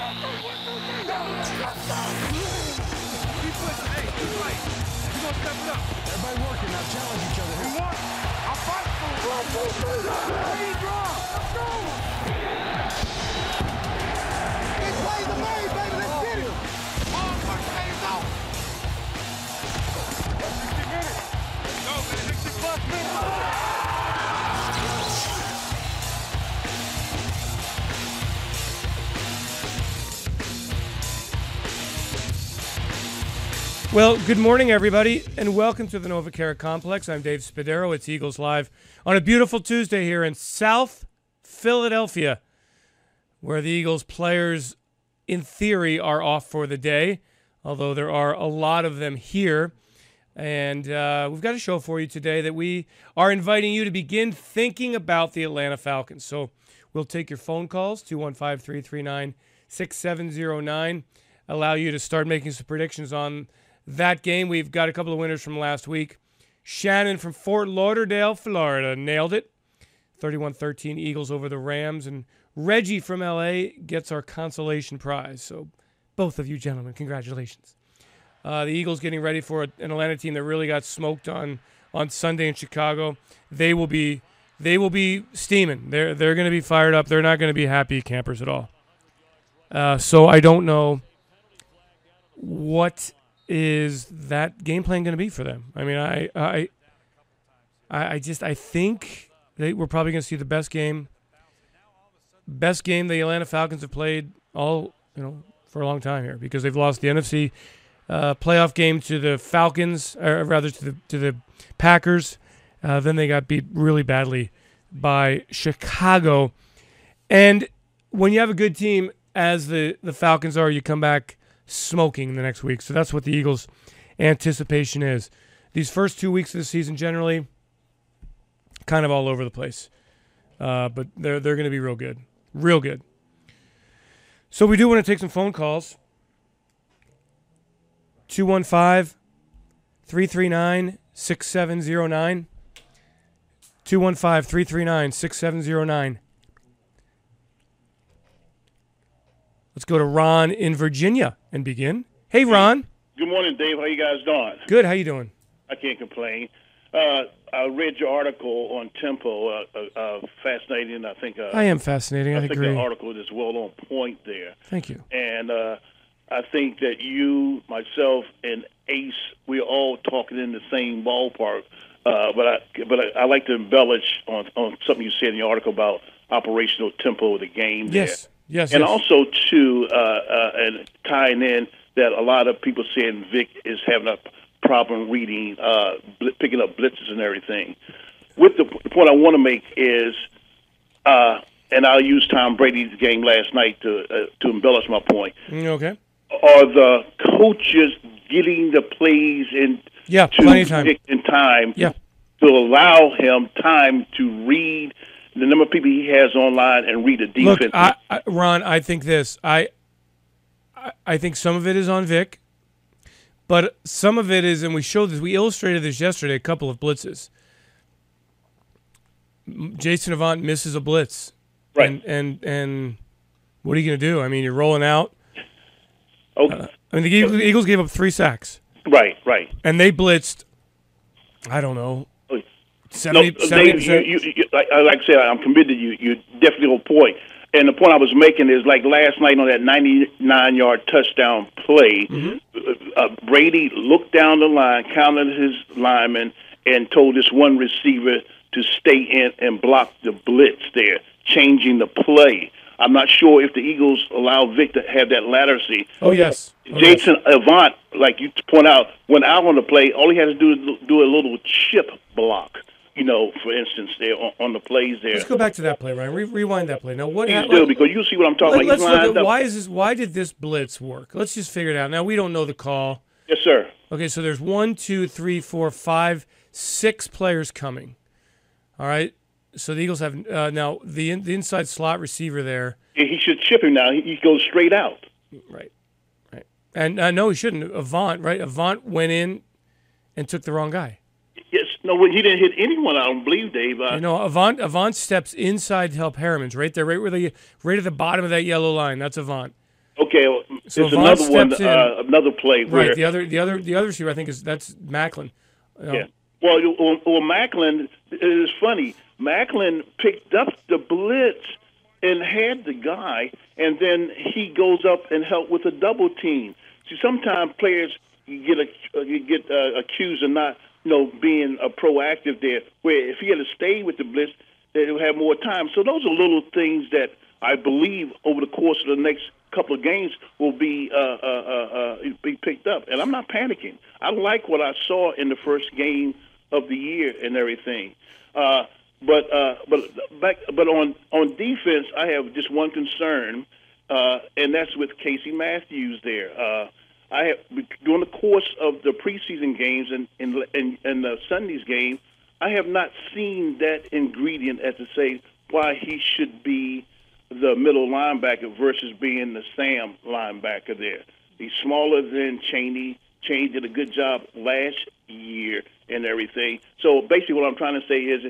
Everybody working now. Challenge each other. You want? I'll fight for it. Ready, draw. Let's go. He plays the main, baby. Let's get it. All work pays off. 60 minutes. Go, man. 60-plus minutes. Well, good morning, everybody, and welcome to the NovaCare Complex. I'm Dave Spadaro. It's Eagles Live on a beautiful Tuesday here in South Philadelphia, where the Eagles players, in theory, are off for the day, although there are a lot of them here. And we've got a show for you today that we are inviting you to begin thinking about the Atlanta Falcons. So we'll take your phone calls, 215-339-6709, allow you to start making some predictions on that game. We've got a couple of winners from last week. Shannon from Fort Lauderdale, Florida, nailed it. 31-13 Eagles over the Rams. And Reggie from L.A. gets our consolation prize. So both of you gentlemen, congratulations. The Eagles getting ready for an Atlanta team that really got smoked on Sunday in Chicago. They will be steaming. They're going to be fired up. They're not going to be happy campers at all. So I don't know what is that game plan going to be for them. I mean, I think we're probably going to see the best game the Atlanta Falcons have played for a long time here, because they've lost the NFC playoff game to the Falcons, or rather to the Packers. Then they got beat really badly by Chicago. And when you have a good team, as the Falcons are, you come back smoking the next week. So that's what the Eagles' anticipation is. These first 2 weeks of the season, generally, kind of all over the place. But they're going to be real good. Real good. So we do want to take some phone calls. 215-339-6709. 215-339-6709. Let's go to Ron in Virginia and begin. Hey, Ron. Good morning, Dave. How you guys doing? Good. How you doing? I can't complain. I read your article on Tempo. Fascinating. I think I am fascinating. I think agree. the article is well on point there. Thank you. And I think that you, myself, and Ace, we're all talking in the same ballpark. But I like to embellish on something you said in your article about operational tempo of the game. Yes. There. Yes. And also, too, and tying in that a lot of people saying Vic is having a problem reading, picking up blitzes and everything. With the point I want to make is, and I'll use Tom Brady's game last night to embellish my point. Okay. Are the coaches getting the plays in? Yeah, plenty of time. Vic in time. Yeah. To allow him time to read the number of people he has online and read the defense. Look, Ron, I think this. I think some of it is on Vic, but some of it is, and we showed this, we illustrated this yesterday, a couple of blitzes. Jason Avant misses a blitz. Right. And what are you going to do? I mean, you're rolling out. Okay. The Eagles gave up 3 sacks. Right. And they blitzed, I don't know, 70%. Like I said, I'm committed to you. You're definitely on point. And the point I was making is, like last night on that 99-yard touchdown play, Brady looked down the line, counted his linemen, and told this one receiver to stay in and block the blitz there, changing the play. I'm not sure if the Eagles allow Vic to have that latency. Oh, yes. Jason Avant, like you point out, went out on the play. All he had to do is do a little chip block. For instance, there on the plays there. Let's go back to that play, Ryan. Rewind that play. Now, what happened? Still, because you see what I'm talking about. Let's look at why did this blitz work? Let's just figure it out. Now, we don't know the call. Yes, sir. Okay, so there's 1, 2, 3, 4, 5, 6 players coming. All right? So the Eagles have now the inside slot receiver there. Yeah, he should chip him now. He goes straight out. Right. And no, he shouldn't. Avant, right? Avant went in and took the wrong guy. Yes, no, he didn't hit anyone. I don't believe, Dave. Avant steps inside to help Harriman's right there, right at the bottom of that yellow line. That's Avant. Okay, So there's Vaughn another one, steps in. another play where Right. The other receiver I think that's Macklin. yeah. Well, Macklin is funny. Macklin picked up the blitz and had the guy, and then he goes up and helped with a double team. See, sometimes players get accused of not, being proactive there. Where if he had to stay with the blitz, they would have more time. So those are little things that I believe over the course of the next couple of games will be picked up. And I'm not panicking. I like what I saw in the first game of the year and everything. But on defense, I have just one concern, and that's with Casey Matthews there. I have during the course of the preseason games and the Sunday's game, I have not seen that ingredient as to say why he should be the middle linebacker versus being the Sam linebacker there. He's smaller than Chaney. Chaney did a good job last year and everything. So basically what I'm trying to say is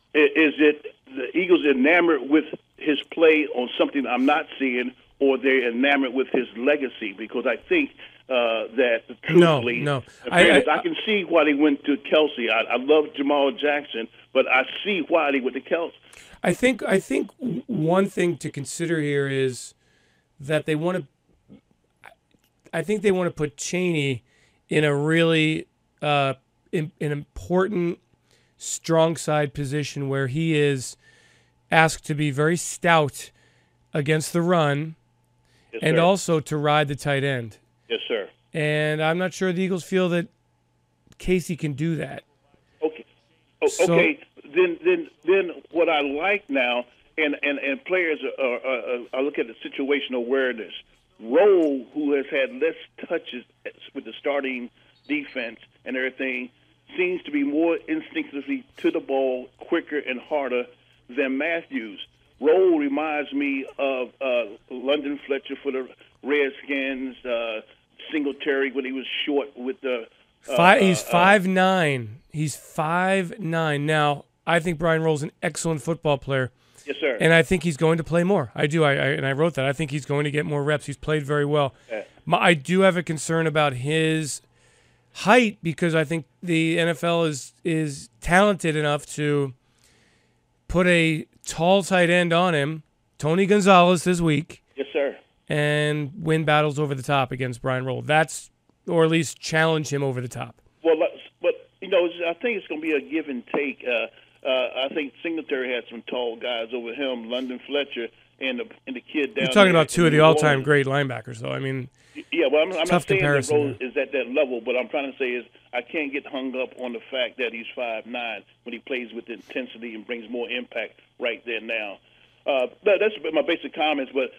it the Eagles enamored with his play on something I'm not seeing, or they're enamored with his legacy? Because I think that truthfully, no. I can see why they went to Kelsey. I love Jamal Jackson, but I see why they went to Kelsey. I think one thing to consider here is that they want to. I think they want to put Chaney in a really an important strong side position where he is asked to be very stout against the run, Yes, and sir. also to ride the tight end. Yes, sir. And I'm not sure the Eagles feel that Casey can do that. Okay. So- Okay. Then what I like now, and players I look at the situational awareness. Rowe, who has had less touches with the starting defense and everything, seems to be more instinctively to the ball, quicker and harder than Matthews. Rowe reminds me of London Fletcher for the Redskins, Singletary when he was short with the. He's 5'9". He's 5'9". Now, I think Brian Roll's an excellent football player. Yes, sir. And I think he's going to play more. I do. And I wrote that. I think he's going to get more reps. He's played very well. Yeah. I do have a concern about his height because I think the NFL is talented enough to put a tall tight end on him, Tony Gonzalez this week, Yes, sir. and win battles over the top against Brian Roll. Or at least challenge him over the top. Well, but I think it's going to be a give and take. I think Singletary had some tall guys over him, London Fletcher and the kid down. You're talking there about two of in the New all-time Orleans. great linebackers, though. I mean, Yeah, well, I'm tough not saying that comparison Rose there. is at that level, but I'm trying to say is I can't get hung up on the fact that he's 5'9" when he plays with intensity and brings more impact right there now. That's my basic comments, but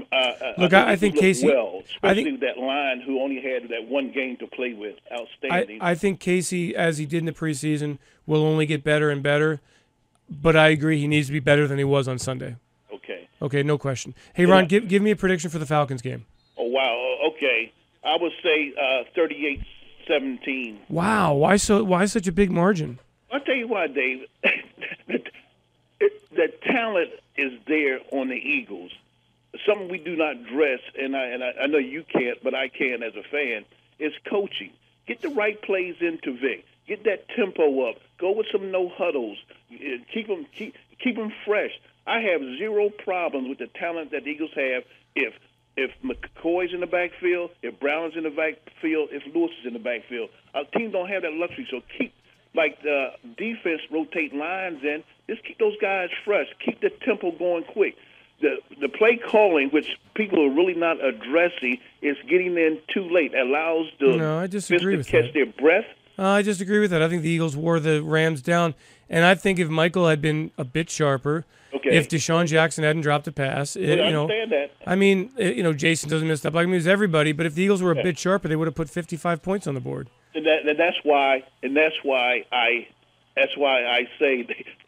I think he looked Casey- well, I especially think- with that line who only had that one game to play with. Outstanding. I think Casey, as he did in the preseason, will only get better and better. But I agree he needs to be better than he was on Sunday. Okay. Okay, no question. Hey, Ron, give me a prediction for the Falcons game. Oh, wow. Okay. I would say 38-17. Wow, why such a big margin? I'll tell you why, Dave. The talent is there on the Eagles. Something we do not dress, and I know you can't, but I can as a fan, is coaching. Get the right plays into Vic. Get that tempo up. Go with some no huddles. Keep them fresh. I have zero problems with the talent that the Eagles have if McCoy's in the backfield, if Brown's in the backfield, if Lewis is in the backfield. Our team don't have that luxury, so keep like the defense rotate lines in. Just keep those guys fresh. Keep the tempo going quick. The play calling, which people are really not addressing, is getting in too late. It allows the No, I disagree defense with to catch that. their breath. I disagree with that. I think the Eagles wore the Rams down, and I think if Michael had been a bit sharper, Okay. if Deshaun Jackson hadn't dropped a pass, I understand that. I mean, Jason doesn't miss stuff like me as everybody, but if the Eagles were a bit sharper, they would have put 55 points on the board. And that's why I say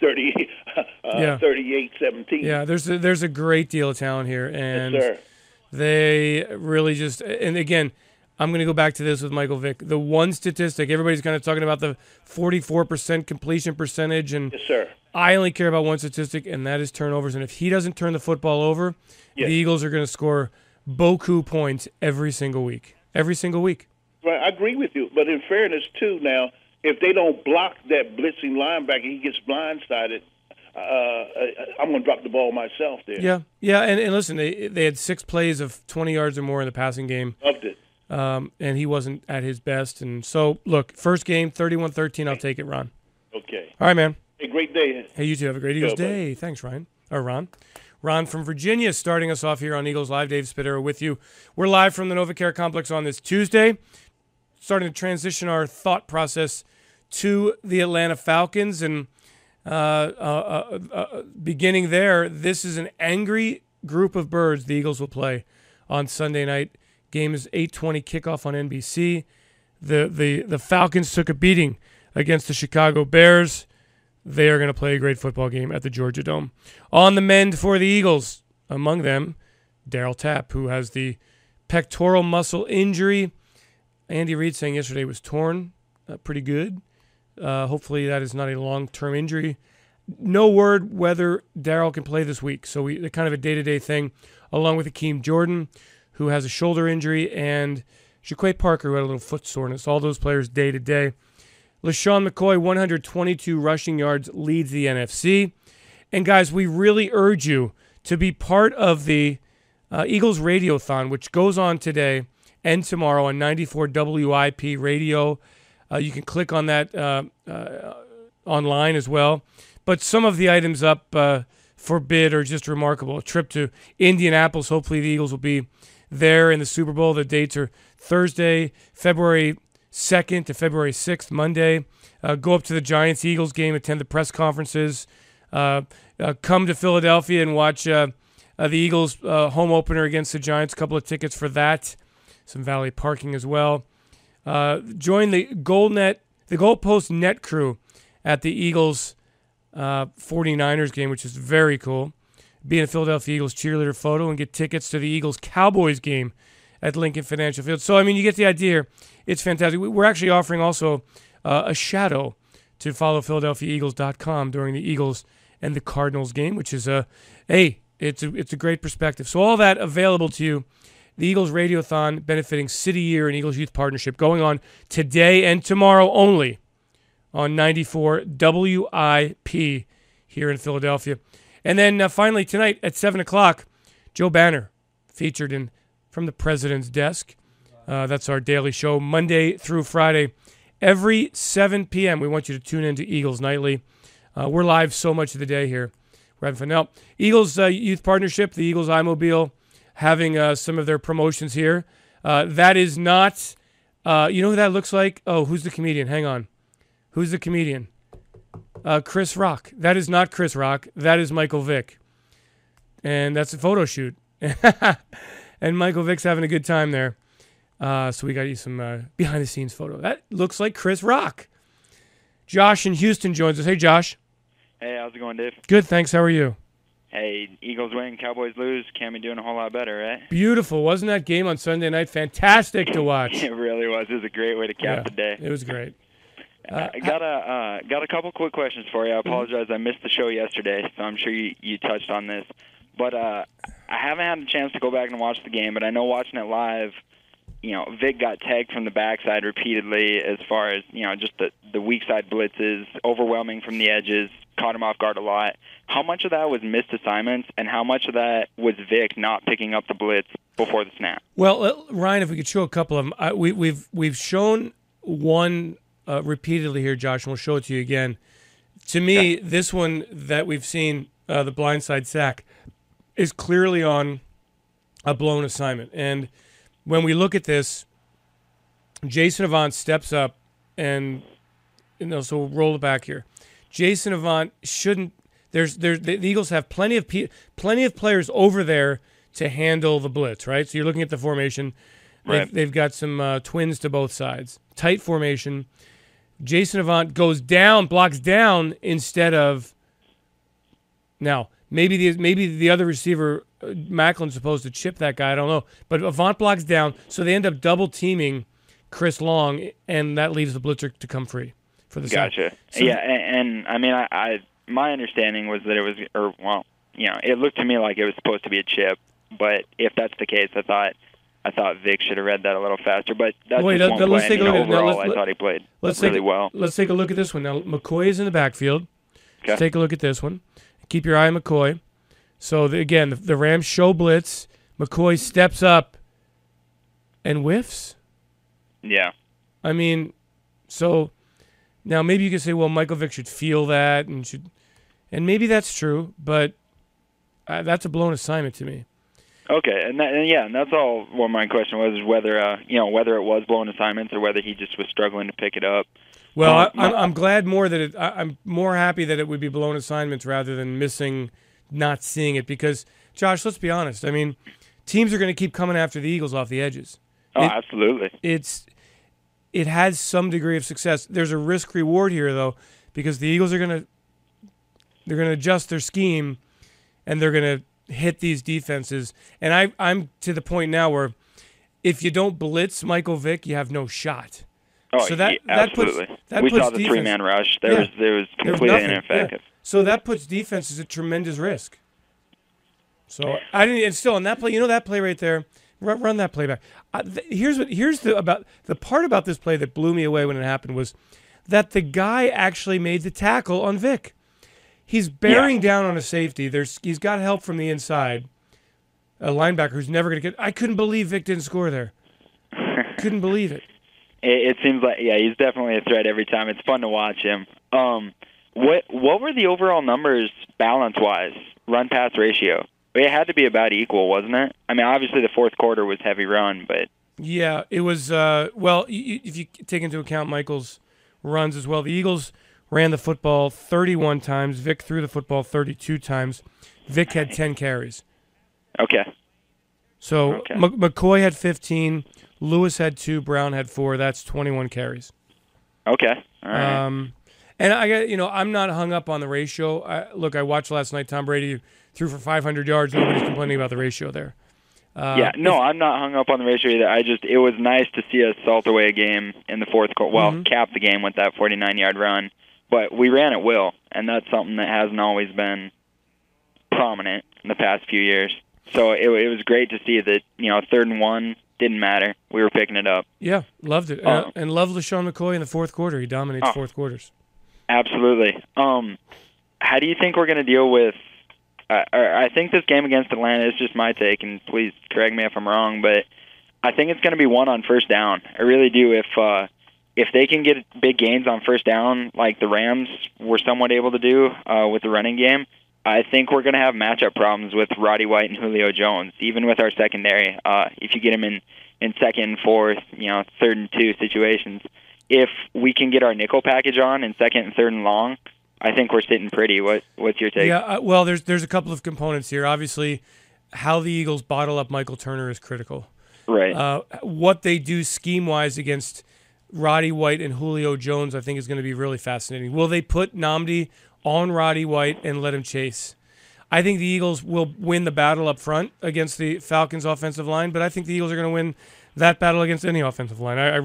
38-17. Yeah, there's a great deal of talent here, and Yes, sir. they really just. And again, I'm going to go back to this with Michael Vick. The one statistic everybody's kind of talking about the 44% completion percentage, and Yes, sir. I only care about one statistic, and that is turnovers. And if he doesn't turn the football over, Yes. the Eagles are going to score beaucoup points every single week. Every single week. Right, I agree with you. But in fairness, too, now, if they don't block that blitzing linebacker, he gets blindsided. I'm going to drop the ball myself there. Yeah, and listen, they had 6 plays of 20 yards or more in the passing game. Loved it. And he wasn't at his best. And so, look, first game, 31-13, I'll take it, Ron. Okay. All right, man. Hey, great day. Hey, you too. Have a great Eagles buddy. day. Thanks, Ryan. Or Ron. Ron from Virginia starting us off here on Eagles Live. Dave Spadero with you. We're live from the NovaCare Complex on this Tuesday, starting to transition our thought process to the Atlanta Falcons. And beginning there, this is an angry group of birds the Eagles will play on Sunday night. Game is 8:20 kickoff on NBC. The Falcons took a beating against the Chicago Bears. They are going to play a great football game at the Georgia Dome. On the mend for the Eagles, among them, Darryl Tapp, who has the pectoral muscle injury. Andy Reid saying yesterday was torn pretty good. Hopefully that is not a long-term injury. No word whether Darryl can play this week. So the kind of a day-to-day thing, along with Akeem Jordan, who has a shoulder injury, and Jaquay Parker, who had a little foot soreness. All those players day-to-day. LaShawn McCoy, 122 rushing yards, leads the NFC. And, guys, we really urge you to be part of the Eagles Radiothon, which goes on today and tomorrow on 94 WIP Radio. You can click on that online as well. But some of the items up for bid are just remarkable. A trip to Indianapolis. Hopefully the Eagles will be there in the Super Bowl. The dates are Thursday, February 2nd to February 6th, Monday. Go up to the Giants-Eagles game, attend the press conferences. Come to Philadelphia and watch the Eagles home opener against the Giants. A couple of tickets for that. Some valet parking as well. Join the Goalpost Net crew at the Eagles 49ers game, which is very cool. Be in a Philadelphia Eagles cheerleader photo and get tickets to the Eagles-Cowboys game at Lincoln Financial Field. So, I mean, you get the idea here. It's fantastic. We're actually offering also a shadow to follow PhiladelphiaEagles.com during the Eagles and the Cardinals game, which is it's a great perspective. So all that available to you. The Eagles Radiothon benefiting City Year and Eagles Youth Partnership going on today and tomorrow only on 94 WIP here in Philadelphia. And then finally tonight at 7 o'clock, Joe Banner featured in From the President's Desk. That's our daily show, Monday through Friday. Every 7 p.m., we want you to tune in to Eagles Nightly. We're live so much of the day here. We're having fun. Now, Eagles Youth Partnership, the Eagles iMobile, having some of their promotions here. That is not, you know who that looks like? Oh, who's the comedian? Hang on. Who's the comedian? Chris Rock. That is not Chris Rock. That is Michael Vick. And that's a photo shoot. And Michael Vick's having a good time there. So we got you some behind-the-scenes photo. That looks like Chris Rock. Josh in Houston joins us. Hey, Josh. Hey, how's it going, Dave? Good, thanks. How are you? Hey, Eagles win, Cowboys lose. Can't be doing a whole lot better, right? Beautiful. Wasn't that game on Sunday night fantastic to watch? It really was. It was a great way to cap the day. It was great. I got a couple quick questions for you. I apologize. I missed the show yesterday, so I'm sure you touched on this. But I haven't had a chance to go back and watch the game, but I know watching it live, Vic got tagged from the backside repeatedly as far as, just the weak side blitzes, overwhelming from the edges, caught him off guard a lot. How much of that was missed assignments, and how much of that was Vic not picking up the blitz before the snap? Well, Ryan, if we could show a couple of them. We've shown one repeatedly here, Josh, and we'll show it to you again. To me, this one that we've seen, the blindside sack, is clearly on a blown assignment. And when we look at this, Jason Avant steps up and, so we'll roll it back here. Jason Avant shouldn't. The Eagles have plenty of players over there to handle the blitz, right? So you're looking at the formation. Right. They've got some twins to both sides. Tight formation. Jason Avant goes down, blocks down instead of. Now maybe the other receiver, Macklin's supposed to chip that guy. I don't know, but Avant blocks down, so they end up double teaming Chris Long, and that leaves the blitzer to come free for the Gotcha. So, yeah, and I mean, I my understanding was that it was, it looked to me like it was supposed to be a chip. But if that's the case, I thought Vic should have read that a little faster. But that's Wait, just one let's play. take a look at it. Now, overall, I thought he played really well. Let's take a look at this one. Now, McCoy is in the backfield. Okay. Let's take a look at this one. Keep your eye on McCoy. So, again, the Rams show blitz. McCoy steps up and whiffs. Yeah. I mean, so now maybe you could say, well, Michael Vick should feel that and maybe that's true, but that's a blown assignment to me. Okay, and that's all. What my question was, is whether whether it was blown assignments or whether he just was struggling to pick it up. Well, I'm glad more that I'm more happy that it would be blown assignments rather than not seeing it, because Josh, let's be honest. I mean, teams are going to keep coming after the Eagles off the edges. Oh, absolutely. It has some degree of success. There's a risk reward here though, because the Eagles are going to adjust their scheme and they're going to hit these defenses. And I'm to the point now where if you don't blitz Michael Vick, you have no shot. Oh, so absolutely. We saw the three-man rush. There was completely ineffective. Yeah. So that puts defenses at tremendous risk. So I didn't. And still on that play, that play right there. Run that play back. Here's the part about this play that blew me away when it happened was that the guy actually made the tackle on Vick. He's bearing down on a safety. He's got help from the inside. A linebacker who's never going to get. I couldn't believe Vick didn't score there. Couldn't believe it. It seems like he's definitely a threat every time. It's fun to watch him. What were the overall numbers balance wise, run pass ratio? It had to be about equal, wasn't it? I mean, obviously the fourth quarter was heavy run, but yeah, it was. Well, if you take into account Michael's runs as well, the Eagles ran the football 31 times. Vic threw the football 32 times. Vic had 10 carries. Okay. So McCoy had 15. Lewis had 2. Brown had 4. That's 21 carries. Okay. All right. And I got, I'm not hung up on the ratio. I watched last night. Tom Brady threw for 500 yards. Nobody's complaining about the ratio there. I'm not hung up on the ratio either. It was nice to see us salt away a game in the fourth quarter. Well, cap the game with that 49-yard run. But we ran at will, and that's something that hasn't always been prominent in the past few years. So it was great to see that, 3rd and 1 didn't matter. We were picking it up. Yeah, loved it. And loved LeSean McCoy in the fourth quarter. He dominates fourth quarters. Absolutely. How do you think we're going to deal with I think this game against Atlanta is just my take, and please correct me if I'm wrong, but I think it's going to be won on first down. I really do. If they can get big gains on first down like the Rams were somewhat able to do with the running game, I think we're going to have matchup problems with Roddy White and Julio Jones, even with our secondary. If you get them in second and fourth, 3rd and 2 situations, if we can get our nickel package on in second and 3rd and long, I think we're sitting pretty. What's your take? Yeah, well, there's a couple of components here. Obviously, how the Eagles bottle up Michael Turner is critical. Right. What they do scheme-wise against Roddy White and Julio Jones, I think, is going to be really fascinating. Will they put Nnamdi on Roddy White and let him chase? I think the Eagles will win the battle up front against the Falcons' offensive line, but I think the Eagles are going to win that battle against any offensive line. I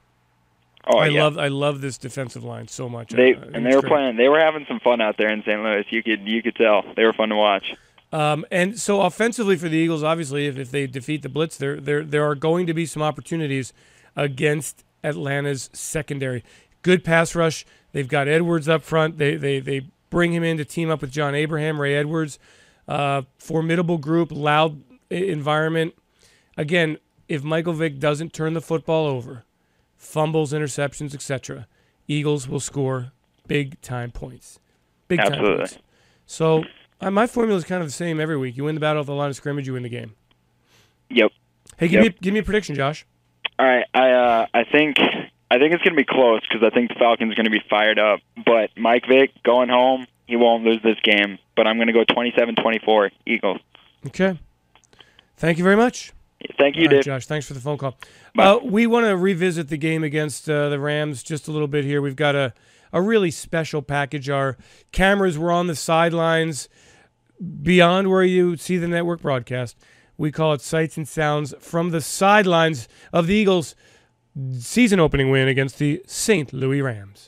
love this defensive line so much. They were having some fun out there in St. Louis. You could tell they were fun to watch. And so offensively for the Eagles, obviously, if they defeat the blitz, there are going to be some opportunities against Atlanta's secondary. Good pass rush. They've got Edwards up front. They bring him in to team up with John Abraham, Ray Edwards. Formidable group, loud environment. Again, if Michael Vick doesn't turn the football over, fumbles, interceptions, etc., Eagles will score big-time points. Big-time points. So my formula is kind of the same every week. You win the battle at the line of scrimmage, you win the game. Yep. Hey, give me a prediction, Josh. All right. I think it's going to be close because I think the Falcons are going to be fired up. But Mike Vick going home, he won't lose this game. But I'm going to go 27-24 Eagles. Okay. Thank you very much. Thank you, Dave. Josh, thanks for the phone call. We want to revisit the game against the Rams just a little bit here. We've got a really special package. Our cameras were on the sidelines beyond where you see the network broadcast. We call it Sights and Sounds from the sidelines of the Eagles' season-opening win against the St. Louis Rams.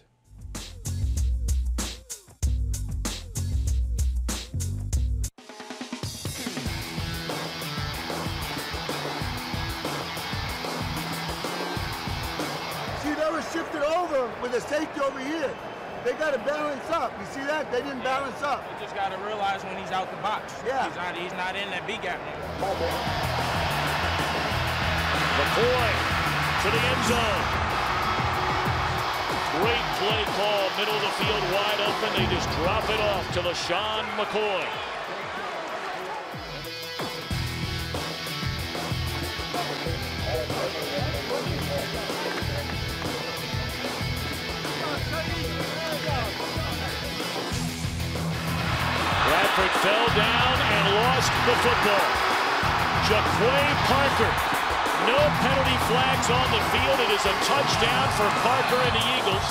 shifted over with a safety over here. They got to balance up. You see that? They didn't balance up. You just got to realize when he's out the box. Yeah. He's not in that B gap. McCoy to the end zone. Great play call, middle of the field wide open. They just drop it off to LeSean McCoy. Bradford fell down and lost the football. Jaquay Parker. No penalty flags on the field. It is a touchdown for Parker and the Eagles.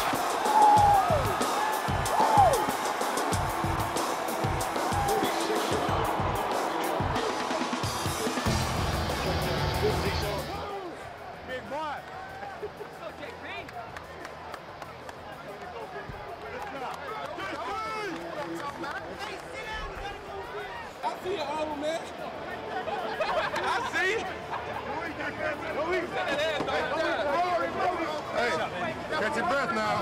Big boy. I see it all, man. I see it. Hey, catch your breath now.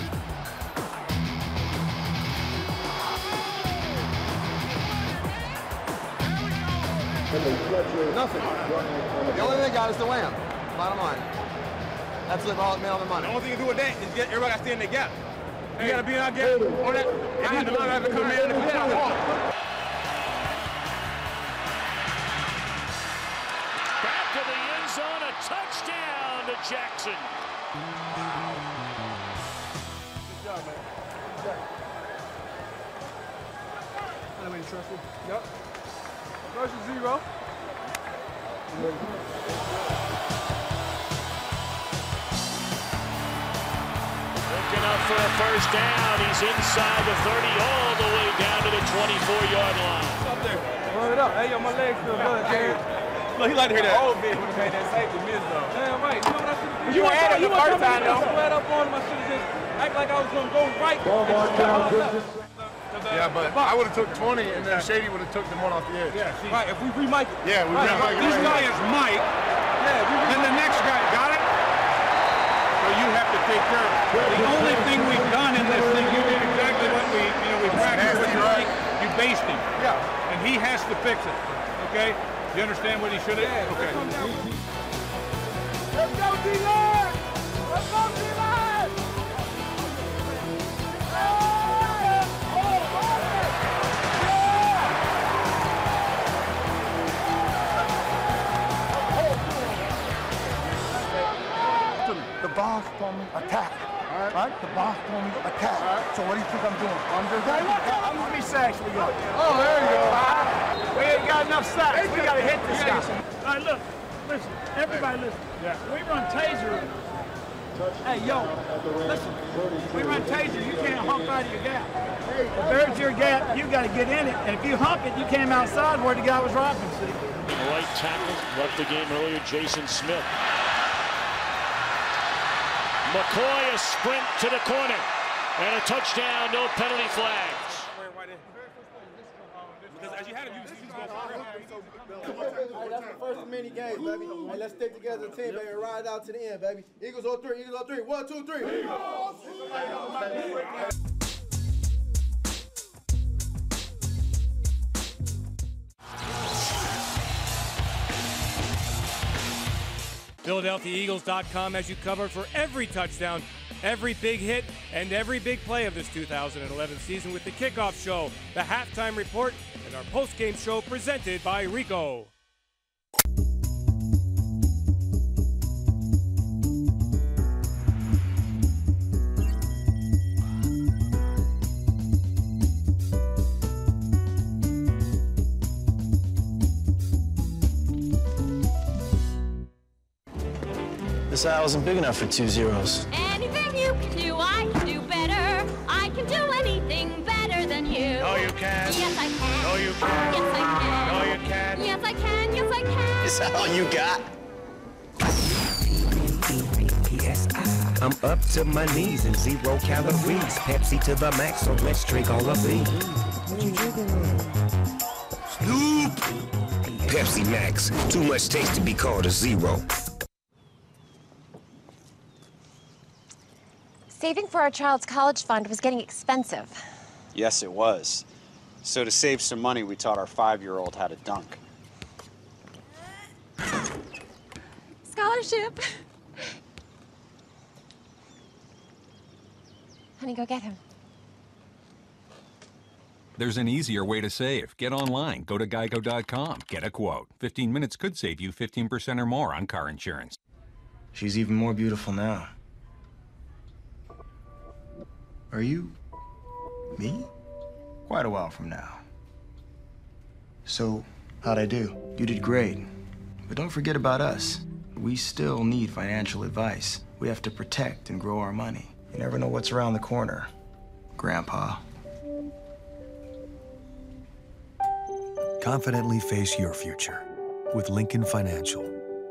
Nothing. The only thing they got is the lamb. Bottom line. That's the man on the money. The only thing you do with that is get everybody got to stay in their gap. You got to be in our gap on that. And then the line have to come in and put that ball. Back to the end zone, a touchdown to Jackson. Good job, man. Good job. Yep. First and 0. Looking up for a first down. He's inside the 30, all the way down to the 24-yard line. Up there. Run it up. Hey, yo, my legs feel good, Jared. Look, he like to hear that. Old bitch would have made that safety miss, though. Damn right. You know what I should have done? You had it the first time, though. Flat up on him. I should have just act like I was going to go right. Yeah, but I would have took 20, and then Shady would have took the one off the edge. Yeah, see. Right, if we remake it. Yeah, we remake it. This guy is Mike. Yeah, then the next guy got it. So you have to take care of it. The only thing we've done in this thing, you did exactly what we practiced with Mike. You based him. Yeah. And he has to fix it. Okay? You understand what he should have? Yeah. Okay. Let's go, D-Line! Let's go, D-Line! The boss told me attack. All right? The boss told me attack. So what do you think I'm doing? How many sacks we got? Oh, there you go. We ain't got enough sacks. We got to hit this guy. All right, look. Listen. Everybody listen. Yeah. We run taser. Hey, yo. Listen. We run taser. You can't hump out of your gap. If there's your gap, you got to get in it. And if you hump it, you came outside where the guy was robbing. See? Right tackle left the game earlier, Jason Smith. McCoy, a sprint to the corner, and a touchdown, no penalty flags. Because as you had him, you just Hey, that's the first of many games, baby. Hey, let's stick together as a team, baby, and ride it out to the end, baby. Eagles on 3, Eagles on 3. 1, 2, 3. PhiladelphiaEagles.com has you covered for every touchdown, every big hit, and every big play of this 2011 season with the kickoff show, the halftime report, and our postgame show presented by Rico. This aisle isn't big enough for 2 zeros. Anything you can do, I can do better. I can do anything better than you. No, you can't. Yes, I can. No, you can't. Yes, I can. No, you can't. Yes, I can. Yes, I can. Is that all you got? I'm up to my knees in 0 calories. Pepsi to the max, so let's drink all of these. What you drinking on? Snoop! Pepsi Max. Too much taste to be called a 0. Saving for our child's college fund was getting expensive. Yes, it was. So to save some money, we taught our 5-year-old how to dunk. Scholarship. Honey, go get him. There's an easier way to save. Get online. Go to geico.com. Get a quote. 15 minutes could save you 15% or more on car insurance. She's even more beautiful now. Are you me? Quite a while from now. So, how'd I do? You did great. But don't forget about us. We still need financial advice. We have to protect and grow our money. You never know what's around the corner, Grandpa. Confidently face your future with Lincoln Financial.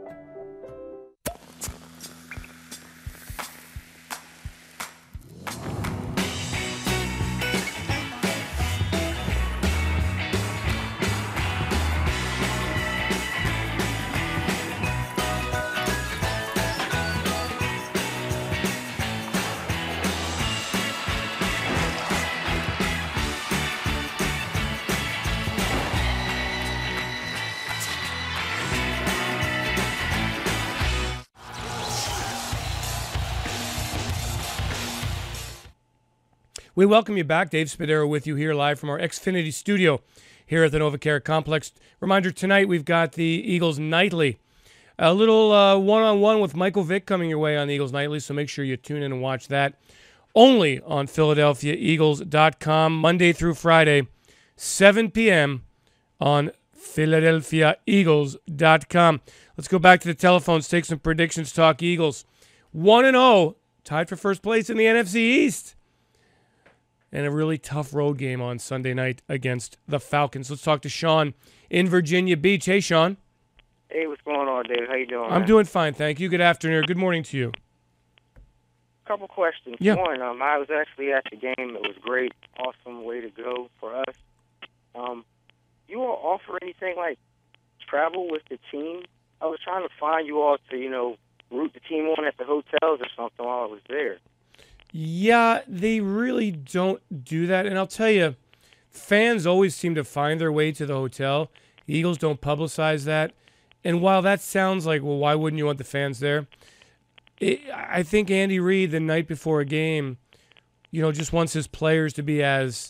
We welcome you back. Dave Spadaro with you here live from our Xfinity studio here at the NovaCare Complex. Reminder, tonight we've got the Eagles Nightly. A little one-on-one with Michael Vick coming your way on the Eagles Nightly, so make sure you tune in and watch that. Only on PhiladelphiaEagles.com, Monday through Friday, 7 p.m. on PhiladelphiaEagles.com. Let's go back to the telephones, take some predictions, talk Eagles. 1-0, tied for first place in the NFC East. And a really tough road game on Sunday night against the Falcons. Let's talk to Sean in Virginia Beach. Hey, Sean. Hey, what's going on, Dave? How you doing? I'm doing fine, thank you. Good afternoon. Good morning to you. Couple questions. Yeah. One, I was actually at the game. It was great. Awesome way to go for us. You all offer anything like travel with the team? I was trying to find you all to, root the team on at the hotels or something while I was there. Yeah, they really don't do that. And I'll tell you, fans always seem to find their way to the hotel. The Eagles don't publicize that. And while that sounds like, well, why wouldn't you want the fans there? I think Andy Reid, the night before a game, just wants his players to be as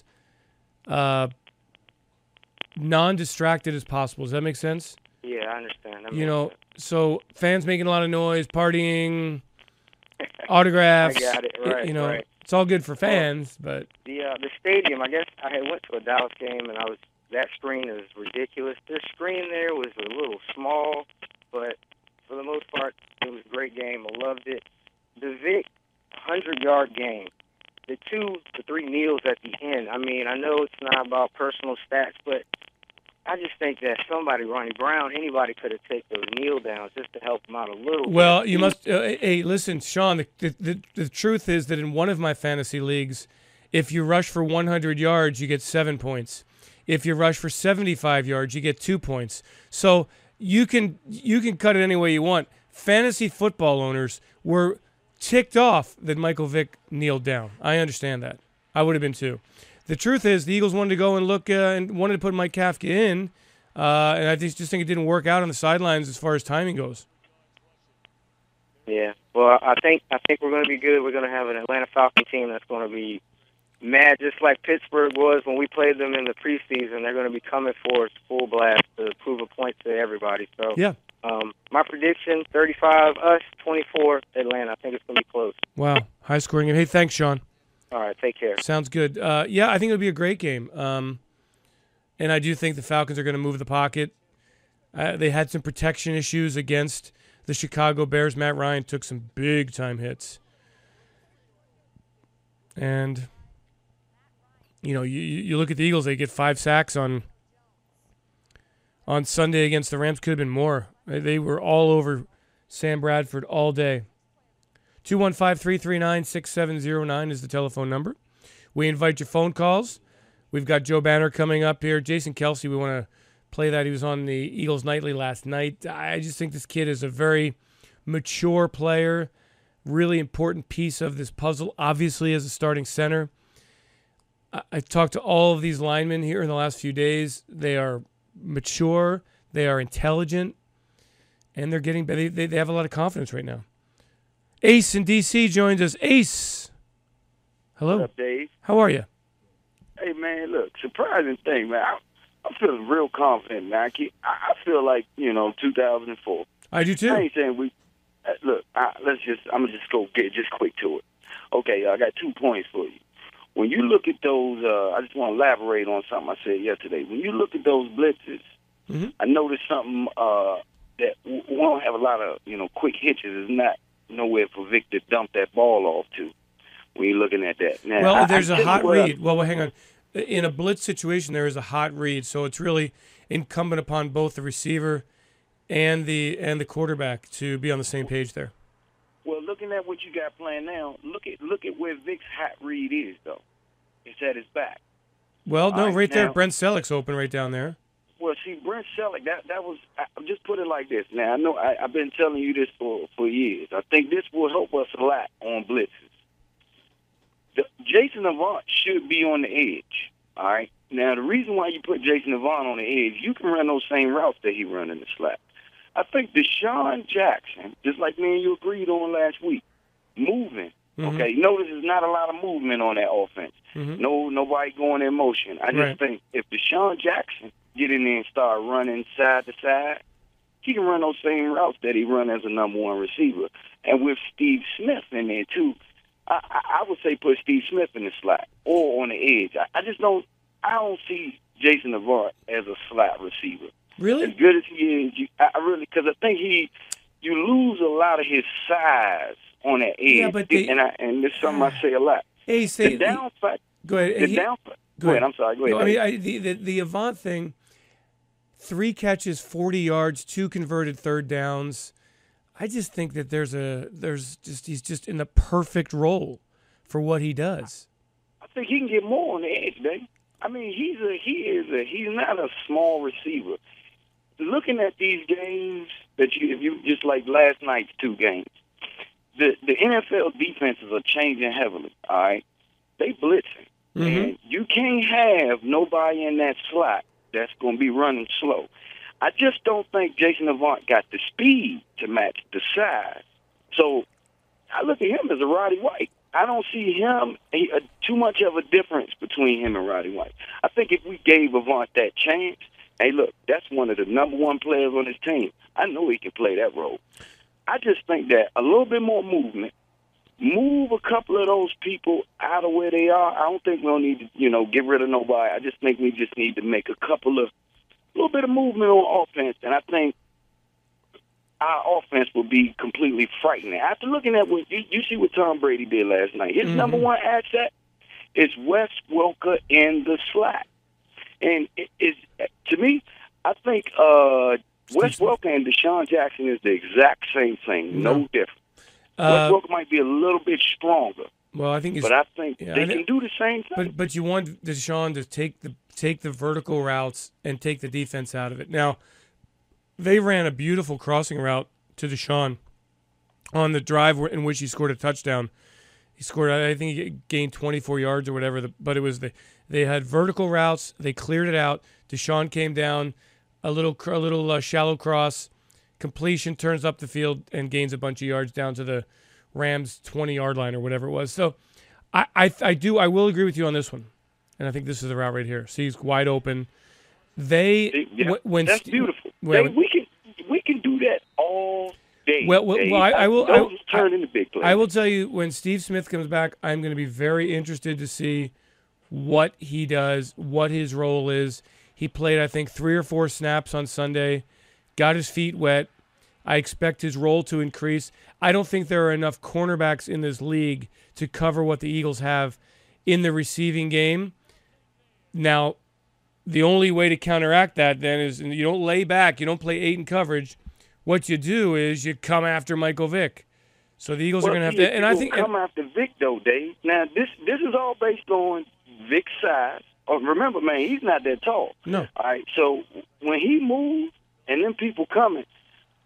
non-distracted as possible. Does that make sense? Yeah, I understand. So fans making a lot of noise, partying, autographs. I got it. Right, right. It's all good for fans, but the stadium. I guess I had went to a Dallas game, and that screen is ridiculous. Their screen there was a little small, but for the most part, it was a great game. I loved it. The Vic 100-yard game. The 3 kneels at the end. I mean, I know it's not about personal stats, but I just think that somebody, Ronnie Brown, anybody could have taken those kneel downs just to help them out a little bit. Well, you must hey, listen, Sean, the truth is that in one of my fantasy leagues, if you rush for 100 yards, you get 7 points. If you rush for 75 yards, you get 2 points. So you can cut it any way you want. Fantasy football owners were ticked off that Michael Vick kneeled down. I understand that. I would have been too. The truth is, the Eagles wanted to go and look and wanted to put Mike Kafka in, and I just think it didn't work out on the sidelines as far as timing goes. Yeah, well, I think we're going to be good. We're going to have an Atlanta Falcon team that's going to be mad, just like Pittsburgh was when we played them in the preseason. They're going to be coming for us full blast to prove a point to everybody. So, yeah. My prediction: 35 us, 24 Atlanta. I think it's going to be close. Wow, high scoring game. Hey, thanks, Sean. All right, take care. Sounds good. Yeah, I think it'll be a great game. And I do think the Falcons are going to move the pocket. They had some protection issues against the Chicago Bears. Matt Ryan took some big-time hits. And, you look at the Eagles, they get 5 sacks on Sunday against the Rams. Could have been more. They were all over Sam Bradford all day. 215-339-6709 is the telephone number. We invite your phone calls. We've got Joe Banner coming up here. Jason Kelsey, we want to play that. He was on the Eagles Nightly last night. I just think this kid is a very mature player, really important piece of this puzzle, obviously, as a starting center. I talked to all of these linemen here in the last few days. They are mature, they are intelligent, and they're getting better. They have a lot of confidence right now. Ace in D.C. joins us. Ace. Hello. What's up, Dave? How are you? Hey, man, look, surprising thing, man. I'm feeling real confident, man. I feel like, 2004. I do too. I ain't saying we. Look, I'm gonna just go get just quick to it. Okay, I got 2 points for you. When you look at those, I just want to elaborate on something I said yesterday. When you look at those blitzes, I noticed something that we don't have a lot of, quick hitches. It's not nowhere for Vic to dump that ball off to. When you're looking at that, now, well, there's a hot read. Well, hang on. In a blitz situation, there is a hot read, so it's really incumbent upon both the receiver and the quarterback to be on the same page there. Well, looking at what you got playing now, look at where Vic's hot read is, though. It's at his back. Well, no, right there. Now, Brent Selleck's open right down there. Well, see, Brent Selleck, that was, I'll just put it like this. Now, I know I've been telling you this for years. I think this will help us a lot on blitzes. Jason Avant should be on the edge, all right? Now, the reason why you put Jason Avant on the edge, you can run those same routes that he run in the slot. I think Deshaun Jackson, just like me and you agreed on last week, moving. Okay, notice there's not a lot of movement on that offense. Nobody going in motion. I just think if Deshaun Jackson get in there and start running side to side, he can run those same routes that he run as a number one receiver. And with Steve Smith in there too, I would say put Steve Smith in the slot or on the edge. I don't see Jason Avant as a slot receiver. Really? As good as he is, because I think you lose a lot of his size on that edge. Yeah, but and this is something I say a lot. Hey, the downside. Go ahead. Go ahead. I'm sorry. Go ahead. No, I mean, the Avant thing. 3 catches, 40 yards, 2 converted third downs. I just think that he's just in the perfect role for what he does. I think he can get more on the edge, baby. I mean, he's not a small receiver. Looking at these games if you just like last night's 2 games, the NFL defenses are changing heavily. All right, they blitzing, and you can't have nobody in that slot that's going to be running slow. I just don't think Jason Avant got the speed to match the size. So I look at him as a Roddy White. I don't see him too much of a difference between him and Roddy White. I think if we gave Avant that chance, hey, look, that's one of the number one players on his team. I know he can play that role. I just think that a little bit more movement, move a couple of those people out of where they are. I don't think we'll need to, get rid of nobody. I just think we just need to make a little bit of movement on offense, and I think our offense will be completely frightening. After looking at what you see what Tom Brady did last night, his number one asset is Wes Welker in the slot. And to me, I think Wes Welker and Deshaun Jackson is the exact same thing, no different. Wes Welker might be a little bit stronger. Well, I think, they can do the same thing. But you want Deshaun to take the vertical routes and take the defense out of it. Now, they ran a beautiful crossing route to Deshaun on the drive in which he scored a touchdown. He scored, I think he gained 24 yards or whatever, but it was they had vertical routes. They cleared it out. Deshaun came down, a little shallow cross, completion, turns up the field, and gains a bunch of yards down to the Rams' 20-yard line or whatever it was. So I will agree with you on this one. And I think this is the route right here. See, he's wide open. That's beautiful. We can do that all day. I will turn into big plays. I will tell you, when Steve Smith comes back, I'm going to be very interested to see what he does, what his role is. He played, I think, 3 or 4 snaps on Sunday, got his feet wet. I expect his role to increase. I don't think there are enough cornerbacks in this league to cover what the Eagles have in the receiving game. Now, the only way to counteract that then is you don't lay back, you don't play 8 in coverage. What you do is you come after Michael Vick. So the Eagles are going to have to, and I think come after Vick though, Dave. Now this is all based on Vick's size. Oh, remember, man, he's not that tall. No. All right. So when he moves and then people coming,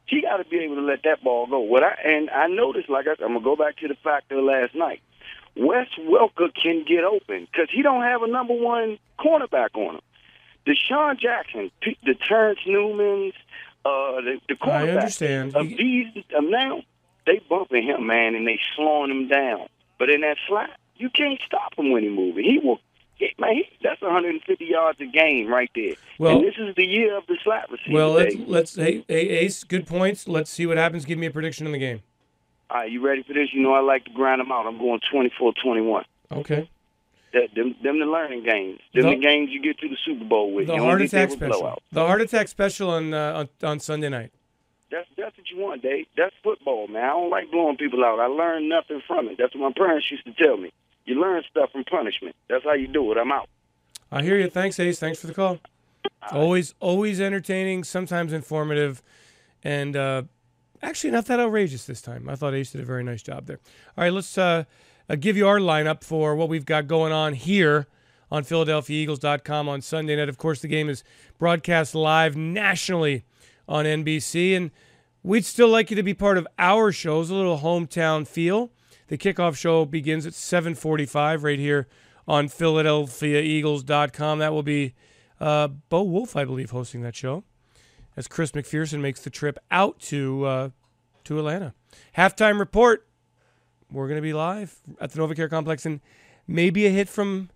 He got to be able to let that ball go. I noticed, I'm gonna go back to the factor last night. Wes Welker can get open because he don't have a number one cornerback on him. Deshaun Jackson, the Terrence Newmans, the cornerback I understand. of these now, they bumping him, man, and they slowing him down. But in that slot, you can't stop him when he moving. He will. That's 150 yards a game right there. Well, and this is the year of the slot receiver. Well, let's hey Ace, good points. Let's see what happens. Give me a prediction in the game. All right, you ready for this? You know I like to grind them out. I'm going 24-21. Okay. Them the learning games. The games you get to the Super Bowl with. The you heart don't attack get there with special. blowouts. The heart attack special on Sunday night. That's what you want, Dave. That's football, man. I don't like blowing people out. I learned nothing from it. That's what my parents used to tell me. You learn stuff from punishment. That's how you do it. I'm out. I hear you. Thanks, Ace. Thanks for the call. Always entertaining, sometimes informative, and actually not that outrageous this time. I thought Ace did a very nice job there. All right, let's give you our lineup for what we've got going on here on PhiladelphiaEagles.com on Sunday night. Of course, the game is broadcast live nationally on NBC, and we'd still like you to be part of our shows, a little hometown feel. The kickoff show begins at 7:45 right here on PhiladelphiaEagles.com. That will be Bo Wolf, I believe, hosting that show, as Chris McPherson makes the trip out to Atlanta. Halftime report. We're going to be live at the NovaCare Complex, and maybe a hit from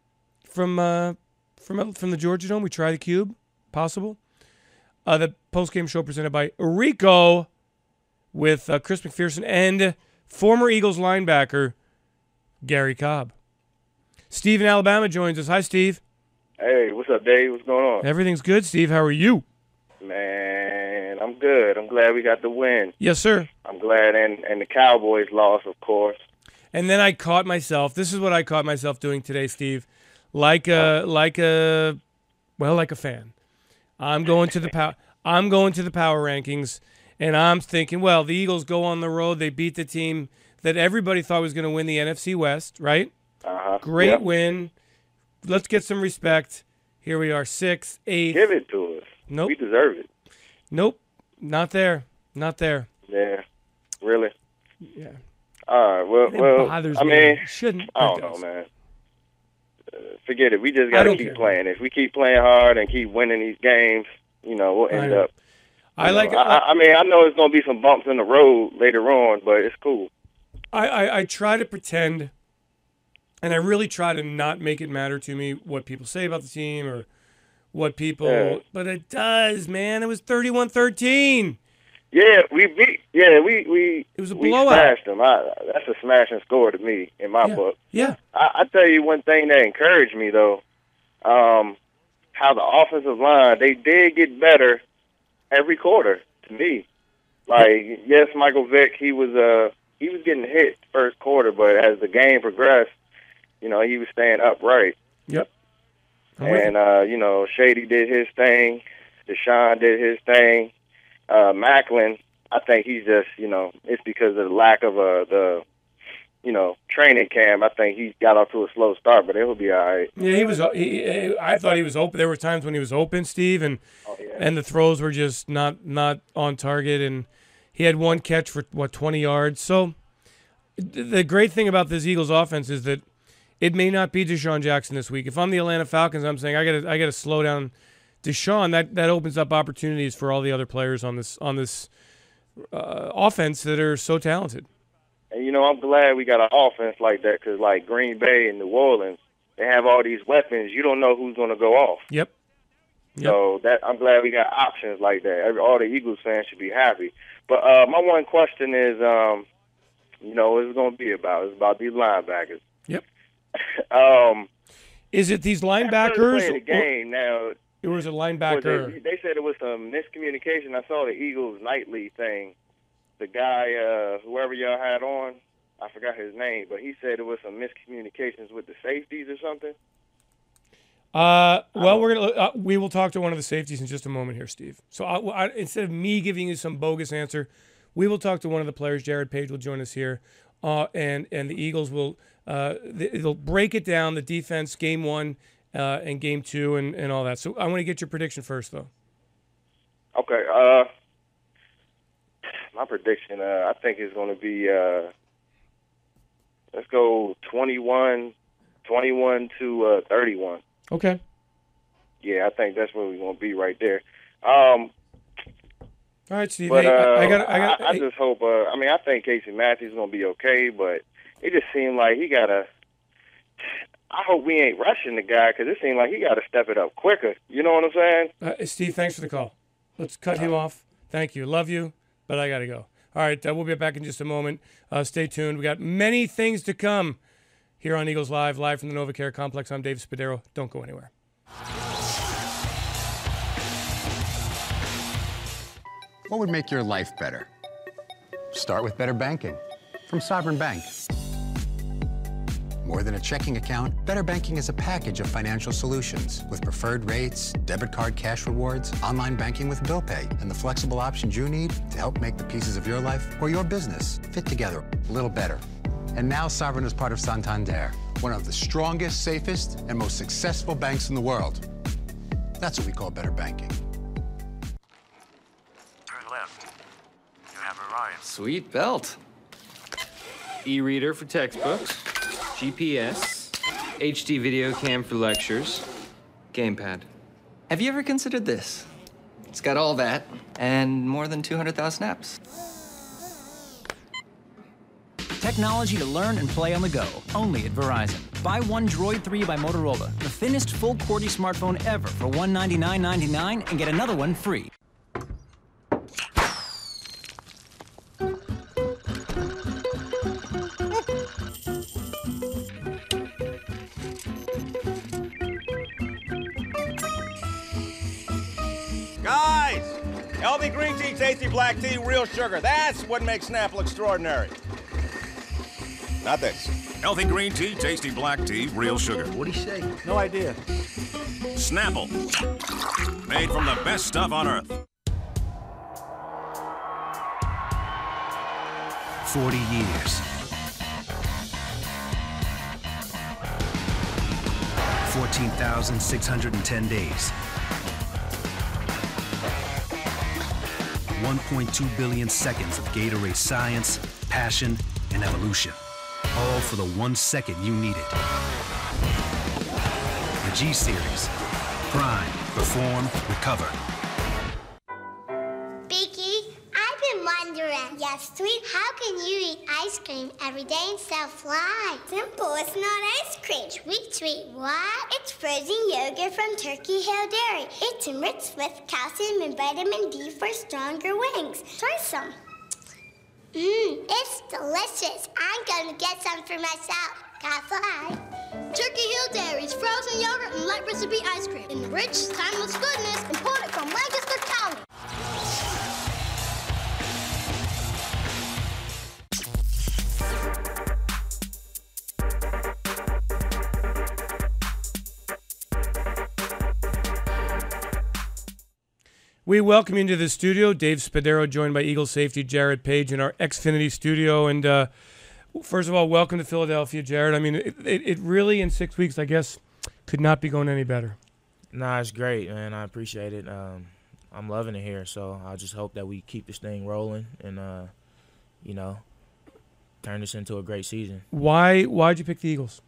the Georgia Dome. We try the cube, possible. The postgame show presented by Rico with Chris McPherson and former Eagles linebacker Gary Cobb. Steve in Alabama joins us. Hi, Steve. Hey, what's up, Dave? What's going on? Everything's good, Steve. How are you? Man, I'm good. I'm glad we got the win. Yes, sir. I'm glad, and the Cowboys lost, of course. And then I caught myself. This is what I caught myself doing today, Steve. Like a fan. I'm going to the power rankings, and I'm thinking, well, the Eagles go on the road. They beat the team that everybody thought was going to win the NFC West, right? Great win. Let's get some respect. Here we are, 6th, 8th. Give it to us. Nope. We deserve it. Nope. Not there. Not there. Yeah. Really? Yeah. All right. Well, I mean, shouldn't. I don't know, man. Forget it. We just got to keep playing. If we keep playing hard and keep winning these games, we'll end up. I mean, I know it's going to be some bumps in the road later on, but it's cool. I try to pretend, and I really try to not make it matter to me what people say about the team or what people, but it does, man. It was 31-13. Yeah, we beat. Yeah, we. It was a we blowout. Smashed them. That's a smashing score to me in my book. Yeah. I tell you one thing that encouraged me though, how the offensive line they did get better every quarter to me. Like yes, Michael Vick he was getting hit first quarter, but as the game progressed, he was staying upright. Yep. And Shady did his thing, Deshaun did his thing. Macklin, I think he's just, it's because of the lack of the training camp. I think he got off to a slow start, but he'll be all right. Yeah, he was. I thought he was open. There were times when he was open, Steve, and the throws were just not on target, and he had one catch for 20 yards. So the great thing about this Eagles offense is that it may not be Deshaun Jackson this week. If I'm the Atlanta Falcons, I'm saying I got to slow down Deshaun. That opens up opportunities for all the other players on this offense that are so talented. And I'm glad we got an offense like that because, like Green Bay and New Orleans, they have all these weapons. You don't know who's going to go off. Yep. So I'm glad we got options like that. All the Eagles fans should be happy. But my one question is, what it's going to be about? It's about these linebackers. Yep. Is it these linebackers? Playing the game now. It was a linebacker. They said it was some miscommunication. I saw the Eagles nightly thing. The guy, whoever y'all had on, I forgot his name, but he said it was some miscommunications with the safeties or something. Well, we will talk to one of the safeties in just a moment here, Steve. So instead of me giving you some bogus answer, we will talk to one of the players. Jared Page will join us here, and the Eagles will they'll break it down, the defense, game 1 and game 2 and all that. So I want to get your prediction first, though. Okay. My prediction, I think it's going to be, let's go 21 to 31. Okay. Yeah, I think that's where we're going to be right there. All right, Steve. But hey, I just hope. I think Casey Matthews is going to be okay, but it just seemed like he got to. I hope we ain't rushing the guy because it seemed like he got to step it up quicker. You know what I'm saying? Steve, thanks for the call. Let's cut him off. Thank you. Love you, but I got to go. All right, we'll be back in just a moment. Stay tuned. We got many things to come here on Eagles live from the NovaCare Complex. I'm Dave Spadaro. Don't go anywhere. What would make your life better? Start with better banking from Sovereign Bank. More than a checking account, Better Banking is a package of financial solutions with preferred rates, debit card cash rewards, online banking with bill pay, and the flexible options you need to help make the pieces of your life or your business fit together a little better. And now Sovereign is part of Santander, one of the strongest, safest, and most successful banks in the world. That's what we call better banking. Turn left. You have arrived. Sweet belt. E-reader for textbooks. GPS, HD video cam for lectures, gamepad. Have you ever considered this? It's got all that and more than 200,000 apps. Technology to learn and play on the go, only at Verizon. Buy one Droid 3 by Motorola, the thinnest full QWERTY smartphone ever for $199.99 and get another one free. Guys, LV Green Tea, Tasty Black Tea, Real Sugar. That's what makes Snapple extraordinary. Not this. LV Green Tea, Tasty Black Tea, Real Sugar. What'd he say? No idea. Snapple. Made from the best stuff on earth. 40 years. 14,610 days. 1.2 billion seconds of Gatorade science, passion, and evolution. All for the 1 second you needed. The G-Series. Prime, perform, recover. Beaky, I've been wondering, yes, sweet, how can you eat ice cream every day and still fly? Simple, it's not ice cream. Sweet, sweet, what? It's frozen yogurt from Turkey Hill Dairy. It's enriched with calcium and vitamin D for stronger wings. Try some. It's delicious. I'm gonna get some for myself. Gotta fly. Turkey Hill Dairy's frozen yogurt and light recipe ice cream. Enriched, timeless goodness, imported from Lancaster County. We welcome you into the studio. Dave Spadaro, joined by Eagle safety Jared Page in our Xfinity studio. And first of all, welcome to Philadelphia, Jared. I mean, it really, in 6 weeks, I guess, could not be going any better. Nah, it's great, man. I appreciate it. I'm loving it here. So I just hope that we keep this thing rolling and, turn this into a great season. Why'd you pick the Eagles?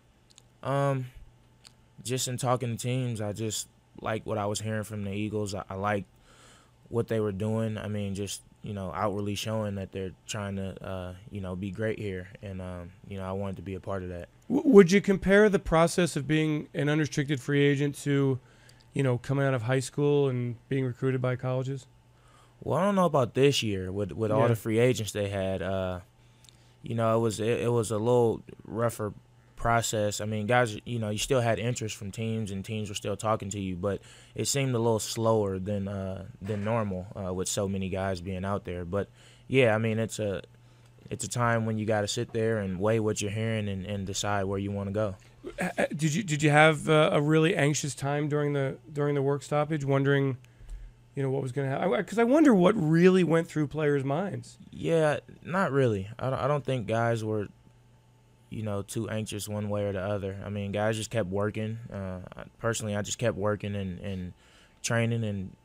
Just in talking to teams, I just like what I was hearing from the Eagles. I like what they were doing. I mean, just, outwardly showing that they're trying to, be great here. And, I wanted to be a part of that. Would you compare the process of being an unrestricted free agent to, coming out of high school and being recruited by colleges? Well, I don't know about this year with all the free agents they had. It was a little rougher process. I mean, guys, you still had interest from teams, and teams were still talking to you, but it seemed a little slower than normal with so many guys being out there. But yeah, I mean, it's a time when you got to sit there and weigh what you're hearing and decide where you want to go. Did you have a really anxious time during the work stoppage, wondering, what was going to happen? Because I wonder what really went through players' minds. Yeah, not really. I don't think guys were too anxious one way or the other. I mean, guys just kept working. Personally, I just kept working and training and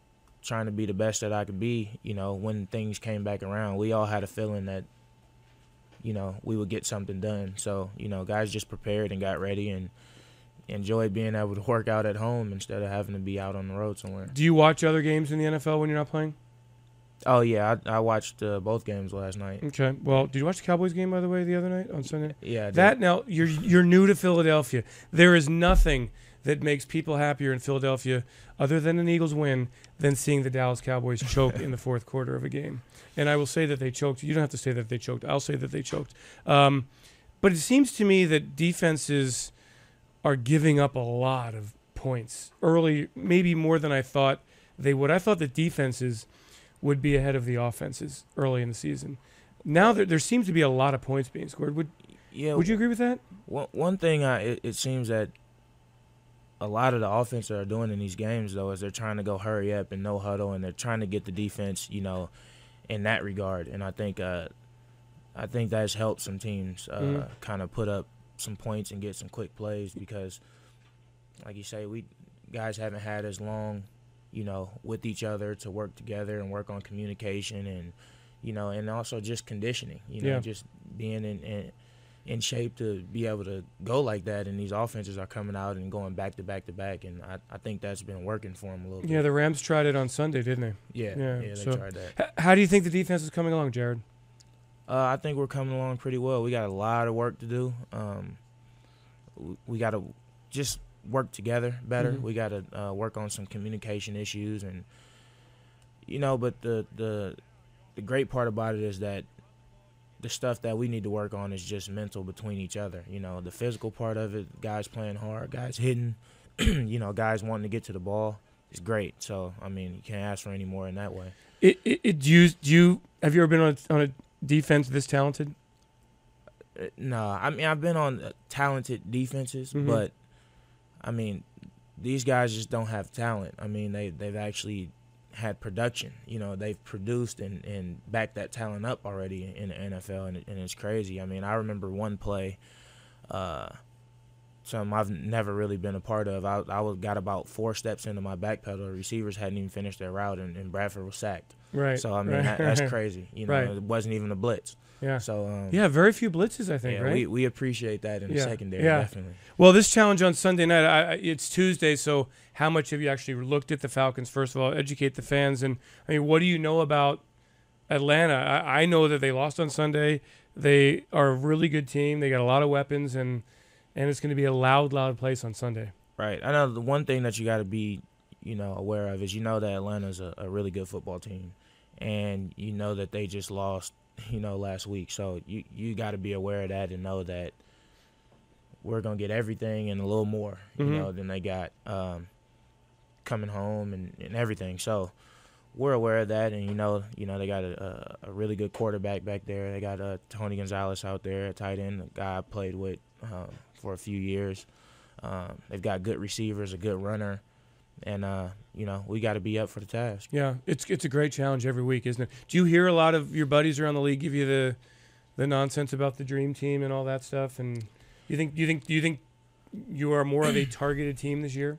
trying to be the best that I could be, when things came back around. We all had a feeling that, we would get something done. So, guys just prepared and got ready and enjoyed being able to work out at home instead of having to be out on the road somewhere. Do you watch other games in the NFL when you're not playing? Oh, yeah. I watched both games last night. Okay. Well, did you watch the Cowboys game, by the way, the other night on Sunday? Yeah, I did. Now, you're new to Philadelphia. There is nothing that makes people happier in Philadelphia other than an Eagles win than seeing the Dallas Cowboys choke in the fourth quarter of a game. And I will say that they choked. You don't have to say that they choked. I'll say that they choked. But it seems to me that defenses are giving up a lot of points early, maybe more than I thought they would. I thought that defenses would be ahead of the offenses early in the season. Now there seems to be a lot of points being scored. Would you agree with that? One thing, it seems that a lot of the offense that are doing in these games, though, is they're trying to go hurry up and no huddle, and they're trying to get the defense, in that regard. And I think that's helped some teams kind of put up some points and get some quick plays because, like you say, we guys haven't had as long, with each other to work together and work on communication and, and also just conditioning, just being in shape to be able to go like that. And these offenses are coming out and going back to back to back. And I think that's been working for them a little bit. Yeah, the Rams tried it on Sunday, didn't they? Yeah, they tried that. How do you think the defense is coming along, Jared? I think we're coming along pretty well. We got a lot of work to do. We got to just work together better. Mm-hmm. We got to work on some communication issues, and but the great part about it is that the stuff that we need to work on is just mental between each other. The physical part of it, guys playing hard, guys hitting, guys wanting to get to the ball is great. So you can't ask for any more in that way. Have you ever been on a defense this talented? No, I've been on talented defenses, Mm-hmm. but these guys just don't have talent. They've actually had production. They've produced and backed that talent up already in the NFL, and it's crazy. I remember one play, something I've never really been a part of. I got about 4 steps into my back pedal. The receivers hadn't even finished their route, and Bradford was sacked. Right. So that's crazy. Right. It wasn't even a blitz. Yeah. So very few blitzes, I think. Yeah, right. We appreciate that in the secondary, definitely. Well, this challenge on Sunday night, it's Tuesday. So how much have you actually looked at the Falcons? First of all, educate the fans, and what do you know about Atlanta? I know that they lost on Sunday. They are a really good team. They got a lot of weapons, and it's going to be a loud place on Sunday. Right. I know the one thing that you got to be, aware of is that Atlanta's a really good football team, and that they just lost, last week. So you got to be aware of that and know that we're gonna get everything and a little more, than they got coming home and everything. So we're aware of that, and they got a really good quarterback back there. They got Tony Gonzalez out there, a tight end, a guy I played with for a few years. They've got good receivers, a good runner, and we got to be up for the task. Yeah, it's a great challenge every week, isn't it? Do you hear a lot of your buddies around the league give you the nonsense about the dream team and all that stuff? And you think you are more of a targeted team this year?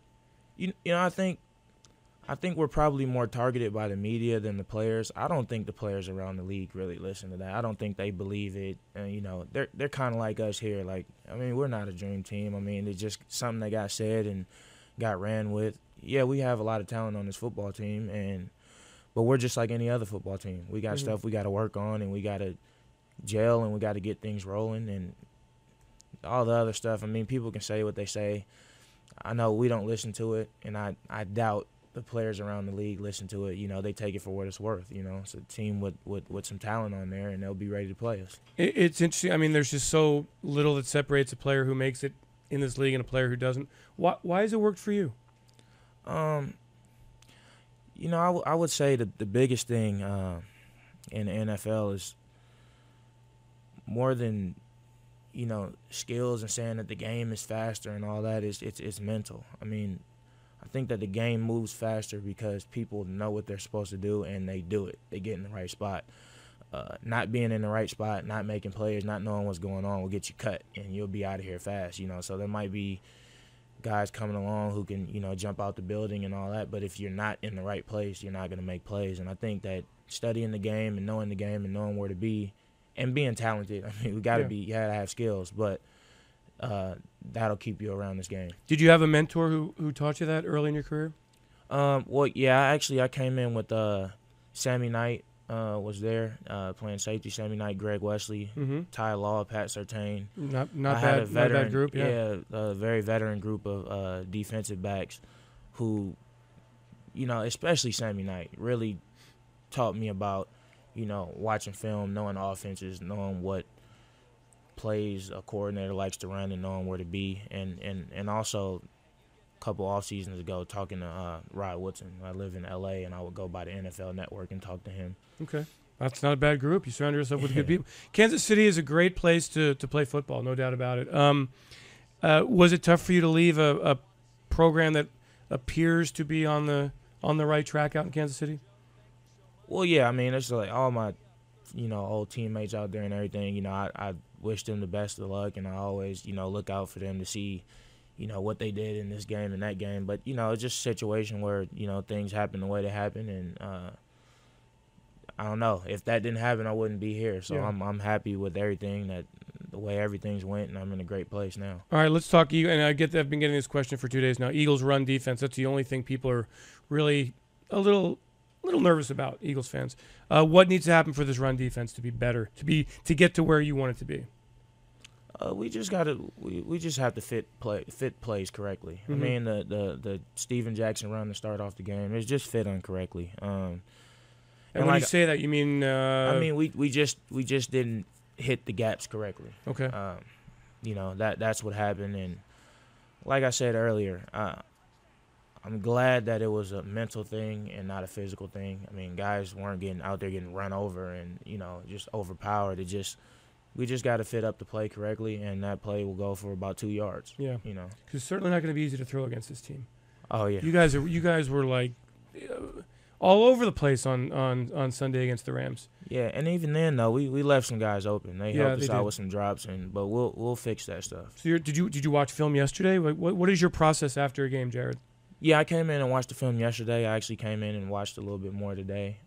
I think we're probably more targeted by the media than the players. I don't think the players around the league really listen to that. I don't think they believe it. They're kind of like us here. We're not a dream team. It's just something that got said and got ran with. Yeah, we have a lot of talent on this football team, but we're just like any other football team. We got stuff we got to work on, and we got to gel, and we got to get things rolling, and all the other stuff. People can say what they say. I know we don't listen to it, and I doubt the players around the league listen to it. They take it for what it's worth. It's a team with some talent on there, and they'll be ready to play us. It's interesting. There's just so little that separates a player who makes it in this league and a player who doesn't. Why has it worked for you? I would say the biggest thing in the NFL is more than skills and saying that the game is faster and all that. It's mental. I think that the game moves faster because people know what they're supposed to do and they do it. They get in the right spot. Not being in the right spot, not making plays, not knowing what's going on will get you cut and you'll be out of here fast. So there might be guys coming along who can, jump out the building and all that. But if you're not in the right place, you're not going to make plays. And I think that studying the game and knowing where to be and being talented, I mean, you got to have skills, but that'll keep you around this game. Did you have a mentor who taught you that early in your career? Well, yeah, I came in with Sammy Knight was there playing safety. Sammy Knight, Greg Wesley, Ty Law, Pat Surtain. Not bad group. Yeah, a very veteran group of defensive backs who, especially Sammy Knight, really taught me about, watching film, knowing offenses, knowing what plays a coordinator likes to run, and knowing where to be, and also a couple off seasons ago talking to Rod Woodson. I live in L.A. and I would go by the NFL Network and talk to him. Okay, that's not a bad group. You surround yourself with good people. Kansas City is a great place to play football, no doubt about it. Was it tough for you to leave a program that appears to be on the right track out in Kansas City? Well, yeah. I mean, it's like all my, old teammates out there and everything. I wish them the best of luck, and I always, look out for them to see, what they did in this game and that game. But, it's just a situation where, things happen the way they happen. And I don't know. If that didn't happen, I wouldn't be here. So yeah. I'm happy with everything, the way everything's went, and I'm in a great place now. All right, let's talk. And I get that I've been getting this question for 2 days now. Eagles run defense. That's the only thing people are really a little nervous about, Eagles fans. What needs to happen for this run defense to be better, to get to where you want it to be? We just have to fit plays correctly. I mean, the Steven Jackson run to start off the game, it's just fit incorrectly. And when you say that, you mean? I mean, we just didn't hit the gaps correctly. Okay. That's what happened, and like I said earlier, I'm glad that it was a mental thing and not a physical thing. I mean, guys weren't getting run over and just overpowered. We just got to fit up the play correctly, and that play will go for about 2 yards. Yeah. Because it's certainly not going to be easy to throw against this team. Oh yeah. You guys were like all over the place on Sunday against the Rams. Yeah, and even then though, we left some guys open. They helped us out with some drops, but we'll fix that stuff. So did you watch film yesterday? What is your process after a game, Jared? Yeah, I came in and watched the film yesterday. I actually came in and watched a little bit more today.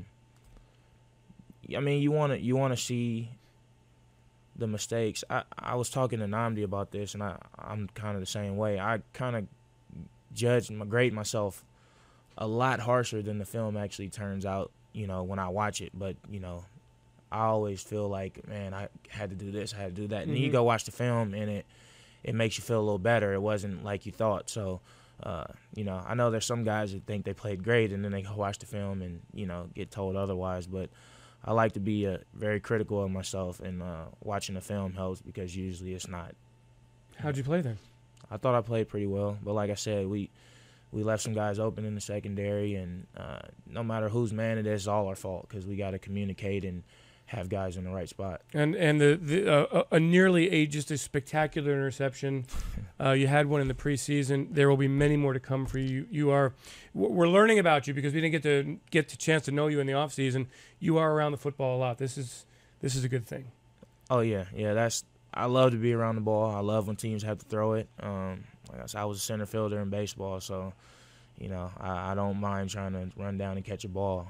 I mean, you want to see the mistakes. I was talking to Nnamdi about this, and I'm kind of the same way. I kind of grade myself a lot harsher than the film actually turns out, when I watch it. But, I always feel like, man, I had to do this, I had to do that. And then you go watch the film, and it makes you feel a little better. It wasn't like you thought. So, I know there's some guys that think they played great, and then they go watch the film and, get told otherwise. But I like to be very critical of myself, and watching the film helps because usually it's not. How'd you play then? I thought I played pretty well, but like I said, we left some guys open in the secondary, and no matter whose man it is, it's all our fault because we got to communicate and have guys in the right spot. And a nearly just a spectacular interception. You had one in the preseason. There will be many more to come for you. We're learning about you because we didn't get the chance to know you in the off season. You are around the football a lot. This is a good thing. Oh yeah. I love to be around the ball. I love when teams have to throw it. Like I said, I was a center fielder in baseball, so I don't mind trying to run down and catch a ball.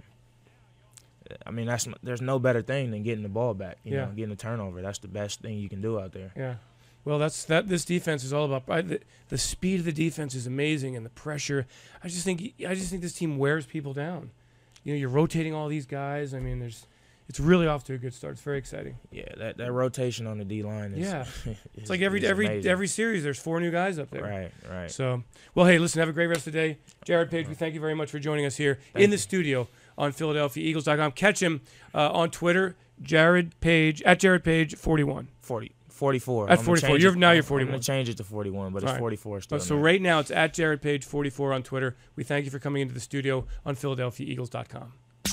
I mean, there's no better thing than getting the ball back. Getting a turnover. That's the best thing you can do out there. Yeah. Well, this defense is all about the speed of the defense is amazing, and the pressure. I just think this team wears people down. You're rotating all these guys. I mean, it's really off to a good start. It's very exciting. Yeah, that rotation on the D line is it's like every series there's 4 new guys up there. Right. So, well, hey, listen, have a great rest of the day. Jared Page, we thank you very much for joining us here in the studio on PhiladelphiaEagles.com. Catch him on Twitter, Jared Page at Jared Page 41. 44. At 44. You're 41. I'm going to change it to 41, but it's 44 still. So right now it's at Jared Page 44 on Twitter. We thank you for coming into the studio on PhiladelphiaEagles.com.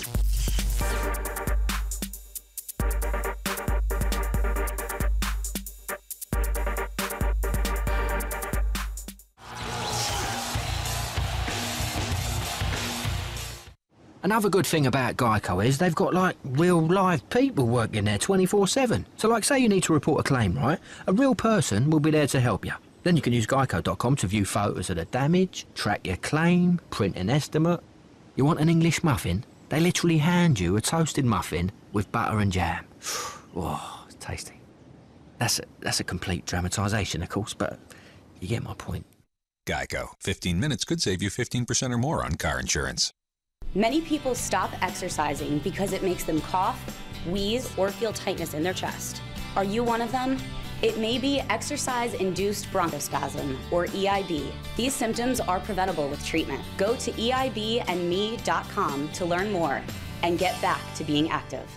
Another good thing about Geico is they've got, like, real live people working there 24/7. So, like, say you need to report a claim, right? A real person will be there to help you. Then you can use Geico.com to view photos of the damage, track your claim, print an estimate. You want an English muffin? They literally hand you a toasted muffin with butter and jam. Oh, it's tasty. That's a complete dramatisation, of course, but you get my point. Geico. 15 minutes could save you 15% or more on car insurance. Many people stop exercising because it makes them cough, wheeze, or feel tightness in their chest. Are you one of them? It may be exercise-induced bronchospasm, or EIB. These symptoms are preventable with treatment. Go to eibandme.com to learn more and get back to being active.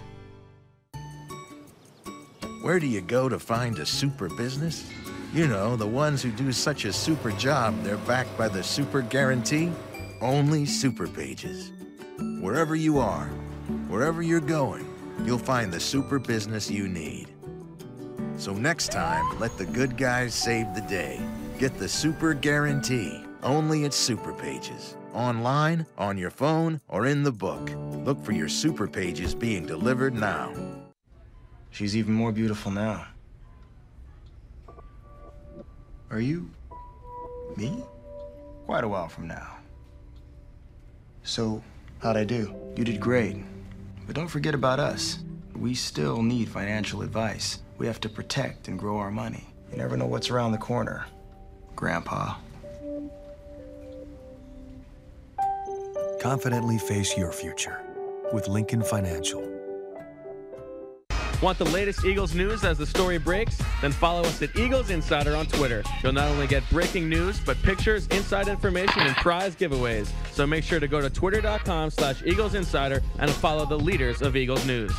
Where do you go to find a super business? You know, the ones who do such a super job, they're backed by the super guarantee. Only Super Pages. Wherever you are, wherever you're going, you'll find the super business you need. So next time, let the good guys save the day. Get the super guarantee, only at Super Pages. Online, on your phone, or in the book. Look for your Super Pages being delivered now. She's even more beautiful now. Are you me? Quite a while from now. So, how'd I do? You did great. But don't forget about us. We still need financial advice. We have to protect and grow our money. You never know what's around the corner, Grandpa. Confidently face your future with Lincoln Financial. Want the latest Eagles news as the story breaks? Then follow us at Eagles Insider on Twitter. You'll not only get breaking news, but pictures, inside information, and prize giveaways. So make sure to go to twitter.com/Eagles Insider and follow the leaders of Eagles news.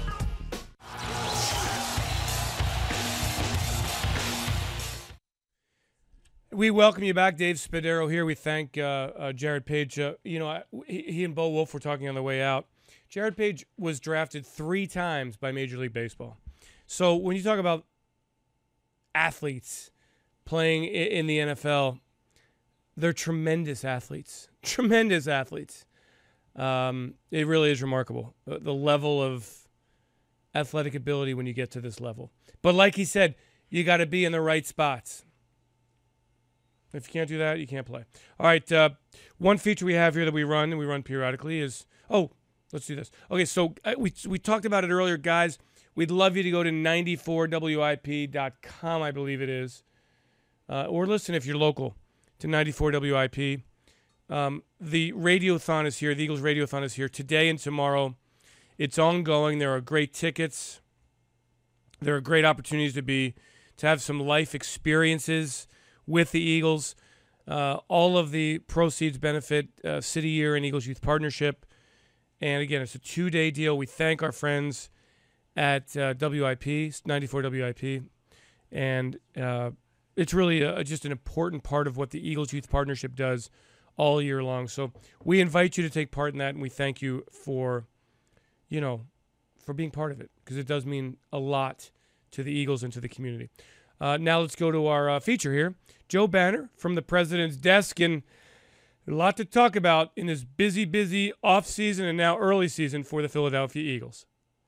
We welcome you back. Dave Spadaro here. We thank Jared Page. He and Bo Wolf were talking on the way out. Jared Page was drafted 3 times by Major League Baseball. So when you talk about athletes playing in the NFL, they're tremendous athletes. Tremendous athletes. It really is remarkable, the level of athletic ability when you get to this level. But like he said, you got to be in the right spots. If you can't do that, you can't play. All right, one feature we have here that we run periodically is, let's do this. Okay, so we talked about it earlier, guys. We'd love you to go to 94wip.com, I believe it is, or listen if you're local to 94WIP. The Radiothon is here. The Eagles Radiothon is here today and tomorrow. It's ongoing. There are great tickets. There are great opportunities to have some life experiences with the Eagles. All of the proceeds benefit City Year and Eagles Youth Partnership. And again, it's a 2-day deal. We thank our friends at WIP, 94WIP. And it's really just an important part of what the Eagles Youth Partnership does all year long. So we invite you to take part in that, and we thank you for being part of it, because it does mean a lot to the Eagles and to the community. Now let's go to our feature here. Joe Banner from the President's Desk, and a lot to talk about in this busy off-season and now early season for the Philadelphia Eagles.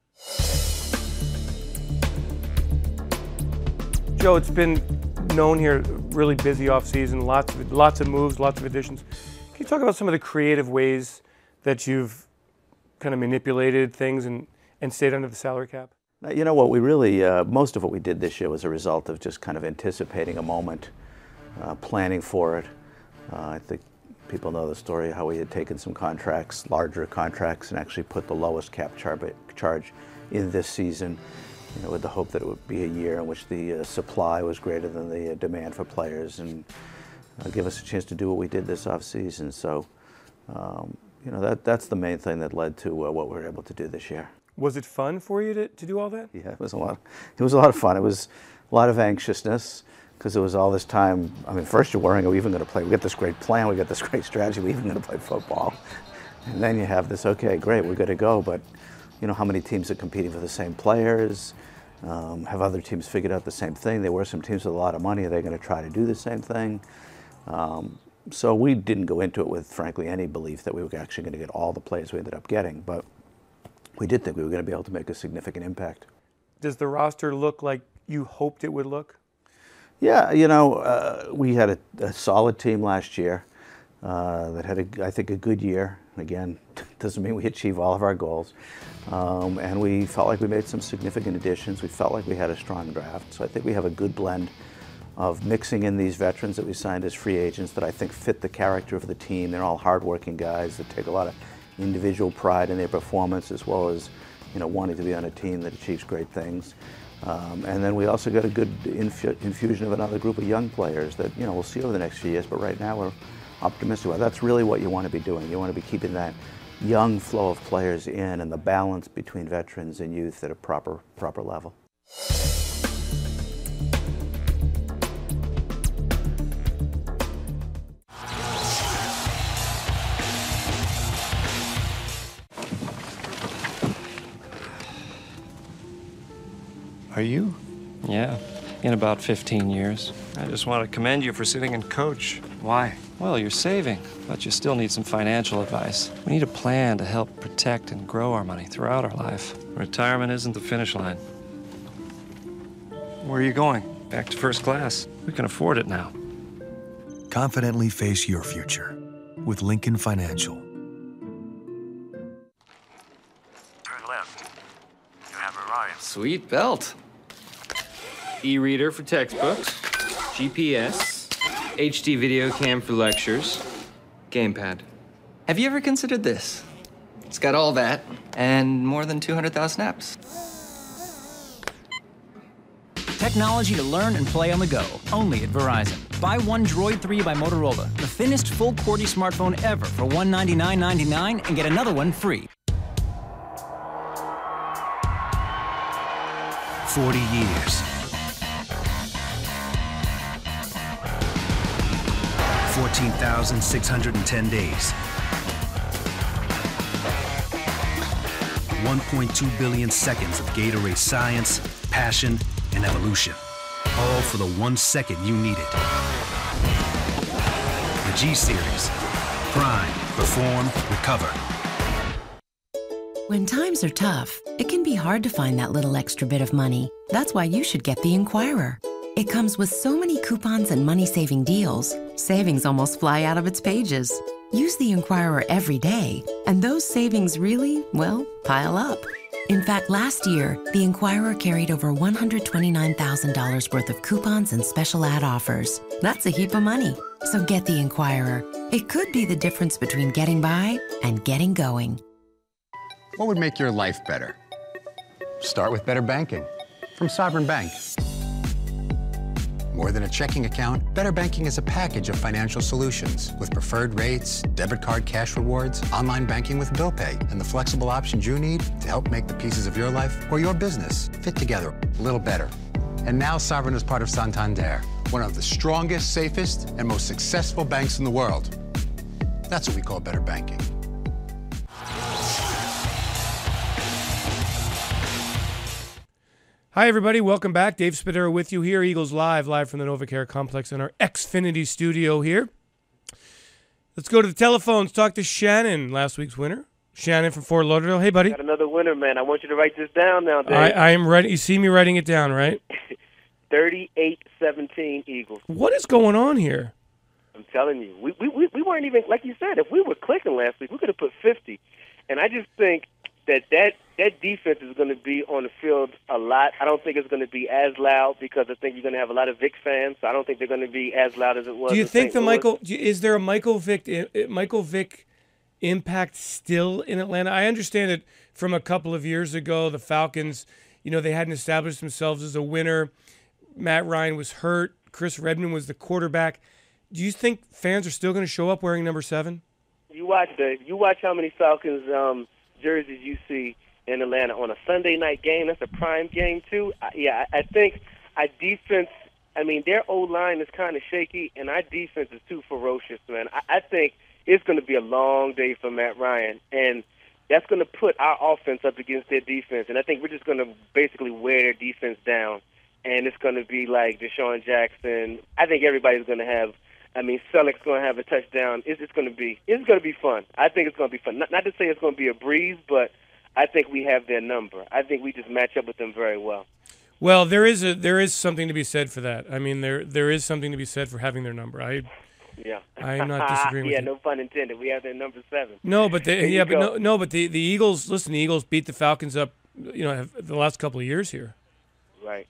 Joe, it's been known here, really busy off-season, lots of moves, lots of additions. Can you talk about some of the creative ways that you've kind of manipulated things and stayed under the salary cap? You know what, we really, most of what we did this year was a result of just kind of anticipating a moment, planning for it. I think people know the story, how we had taken some contracts, larger contracts, and actually put the lowest cap charge in this season, with the hope that it would be a year in which the supply was greater than the demand for players, and give us a chance to do what we did this offseason. So, that's the main thing that led to what we were able to do this year. Was it fun for you to do all that? Yeah, it was a lot. It was a lot of fun. It was a lot of anxiousness, because it was all this time. I mean, first you're worrying, are we even going to play? We got this great plan, we got this great strategy, we even going to play football? And then you have this, okay, great, we're going to go, but how many teams are competing for the same players? Have other teams figured out the same thing? There were some teams with a lot of money. Are they going to try to do the same thing? So we didn't go into it with, frankly, any belief that we were actually going to get all the players we ended up getting, but we did think we were going to be able to make a significant impact. Does the roster look like you hoped it would look? Yeah, we had a solid team last year that had, I think, a good year. Again, doesn't mean we achieve all of our goals. And we felt like we made some significant additions. We felt like we had a strong draft. So I think we have a good blend of mixing in these veterans that we signed as free agents that I think fit the character of the team. They're all hardworking guys that take a lot of individual pride in their performance, as well as wanting to be on a team that achieves great things. And then we also got a good infusion of another group of young players that we'll see over the next few years. But right now we're optimistic about it. That's really what you want to be doing. You want to be keeping that young flow of players in and the balance between veterans and youth at a proper level. Are you? Yeah, in about 15 years. I just want to commend you for sitting and coach. Why? Well, you're saving, but you still need some financial advice. We need a plan to help protect and grow our money throughout our life. Retirement isn't the finish line. Where are you going? Back to first class. We can afford it now. Confidently face your future with Lincoln Financial. Turn left. You have arrived. Sweet belt. E-reader for textbooks. GPS. HD video cam for lectures. Gamepad. Have you ever considered this? It's got all that and more than 200,000 apps. Technology to learn and play on the go, only at Verizon. Buy one Droid 3 by Motorola, the thinnest full QWERTY smartphone ever for $199.99 and get another one free. 40 years. 14,610 days. 1.2 billion seconds of Gatorade science, passion, and evolution. All for the 1 second you needed. The G-Series. Prime, perform, recover. When times are tough, it can be hard to find that little extra bit of money. That's why you should get the Enquirer. It comes with so many coupons and money-saving deals, savings almost fly out of its pages. Use the Enquirer every day, and those savings really, pile up. In fact, last year, the Enquirer carried over $129,000 worth of coupons and special ad offers. That's a heap of money. So get the Enquirer. It could be the difference between getting by and getting going. What would make your life better? Start with better banking from Sovereign Bank. More than a checking account, Better Banking is a package of financial solutions with preferred rates, debit card cash rewards, online banking with bill pay, and the flexible options you need to help make the pieces of your life or your business fit together a little better. And now Sovereign is part of Santander, one of the strongest, safest, and most successful banks in the world. That's what we call better banking. Hi, everybody. Welcome back. Dave Spadero with you here. Eagles live from the NovaCare Complex in our Xfinity studio here. Let's go to the telephones. Talk to Shannon, last week's winner. Shannon from Fort Lauderdale. Hey, buddy. Got another winner, man. I want you to write this down now, Dave. I am ready. You see me writing it down, right? 38-17 Eagles. What is going on here? I'm telling you. We weren't even, like you said, if we were clicking last week, we could have put 50. And I just think that defense is going to be on the field a lot. I don't think it's going to be as loud because I think you're going to have a lot of Vic fans. So I don't think they're going to be as loud as it was. Do you think is there a Michael Vick impact still in Atlanta? I understand that from a couple of years ago, the Falcons, they hadn't established themselves as a winner. Matt Ryan was hurt. Chris Redman was the quarterback. Do you think fans are still going to show up wearing number 7? You watch how many Falcons jerseys you see in Atlanta on a Sunday night game. That's a prime game too. I think our defense, their O-line is kind of shaky, and our defense is too ferocious, man. I think it's going to be a long day for Matt Ryan, and that's going to put our offense up against their defense, and I think we're just going to basically wear their defense down, and it's going to be like Deshaun Jackson. I think everybody's going to have Selleck's going to have a touchdown. It's going to be fun. I think it's going to be fun. Not to say it's going to be a breeze, but I think we have their number. I think we just match up with them very well. Well, there is something to be said for that. I mean, there is something to be said for having their number. I am not disagreeing with you. Yeah, no pun intended. We have their number 7. No, but the Eagles. Listen, the Eagles beat the Falcons up, the last couple of years here. Right.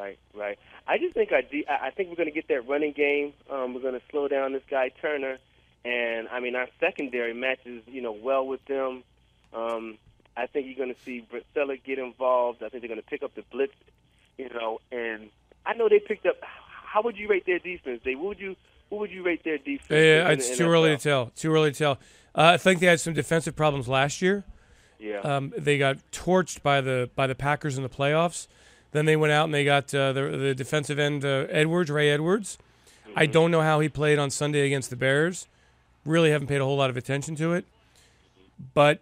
I just think I think we're going to get that running game. We're going to slow down this guy Turner, and I mean our secondary matches, well with them. I think you're going to see Brett Seller get involved. I think they're going to pick up the blitz, and I know they picked up. How would you rate their defense, Dave? Who would you rate their defense? Yeah, it's too early to tell. I think they had some defensive problems last year. Yeah. They got torched by the Packers in the playoffs. Then they went out and they got the defensive end Ray Edwards. Mm-hmm. I don't know how he played on Sunday against the Bears. Really haven't paid a whole lot of attention to it. But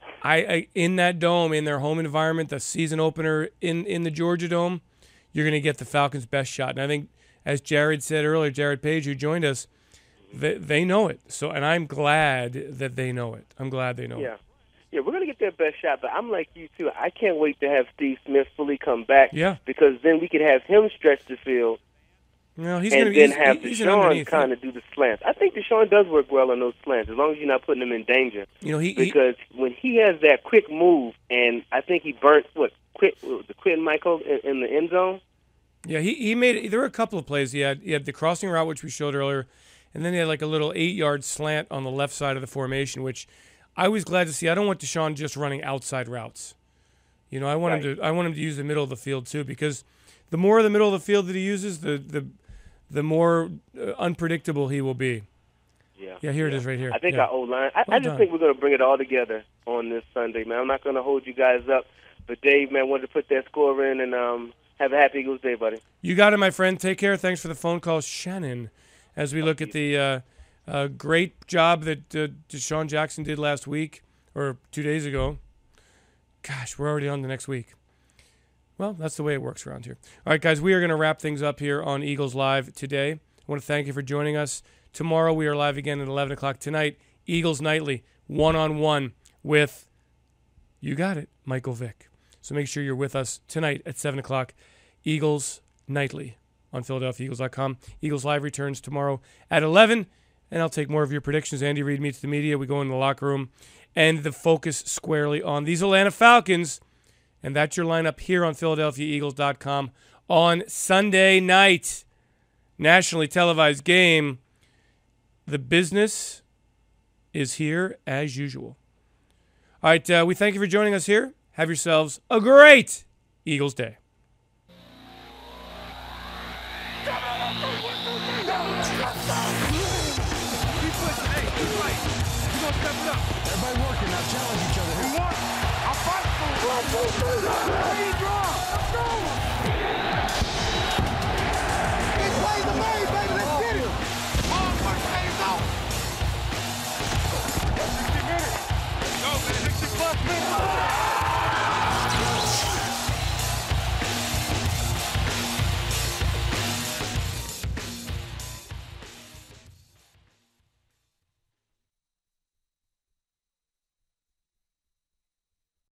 I in that dome, in their home environment, the season opener in the Georgia Dome, you're going to get the Falcons' best shot. And I think, as Jared said earlier, Jared Page, who joined us, they know it. So, and I'm glad that they know it. I'm glad they know it. Yeah, we're going to get their best shot, but I'm like you, too. I can't wait to have Steve Smith fully come back because then we could have him stretch the field have Deshaun kind of do the slants. I think Deshaun does work well on those slants as long as you're not putting him in danger. Because when he has that quick move, and I think he burnt, Quentin Michael in the end zone? Yeah, he made – there were a couple of plays. He had the crossing route, which we showed earlier, and then he had like a little 8-yard slant on the left side of the formation, which – I was glad to see. I don't want Deshaun just running outside routes. I want him to use the middle of the field too, because the more of the middle of the field that he uses, the more unpredictable he will be. Yeah, here it is right here. I think our O-line. I just think we're going to bring it all together on this Sunday, man. I'm not going to hold you guys up, but Dave, man, wanted to put that score in and have a happy Eagles Day, buddy. You got it, my friend. Take care. Thanks for the phone call, Shannon. As we look at the. Great job that Deshaun Jackson did last week or 2 days ago. Gosh, we're already on the next week. Well, that's the way it works around here. All right, guys, we are going to wrap things up here on Eagles Live today. I want to thank you for joining us. Tomorrow we are live again at 11 o'clock tonight. Eagles Nightly, one-on-one with, you got it, Michael Vick. So make sure you're with us tonight at 7 o'clock. Eagles Nightly on PhiladelphiaEagles.com. Eagles Live returns tomorrow at 11. And I'll take more of your predictions. Andy Reid meets the media. We go in the locker room. And the focus squarely on these Atlanta Falcons. And that's your lineup here on PhiladelphiaEagles.com on Sunday night. Nationally televised game. The business is here as usual. All right, we thank you for joining us here. Have yourselves a great Eagles Day. Everybody working now, challenge each other. We want. I'll fight for it.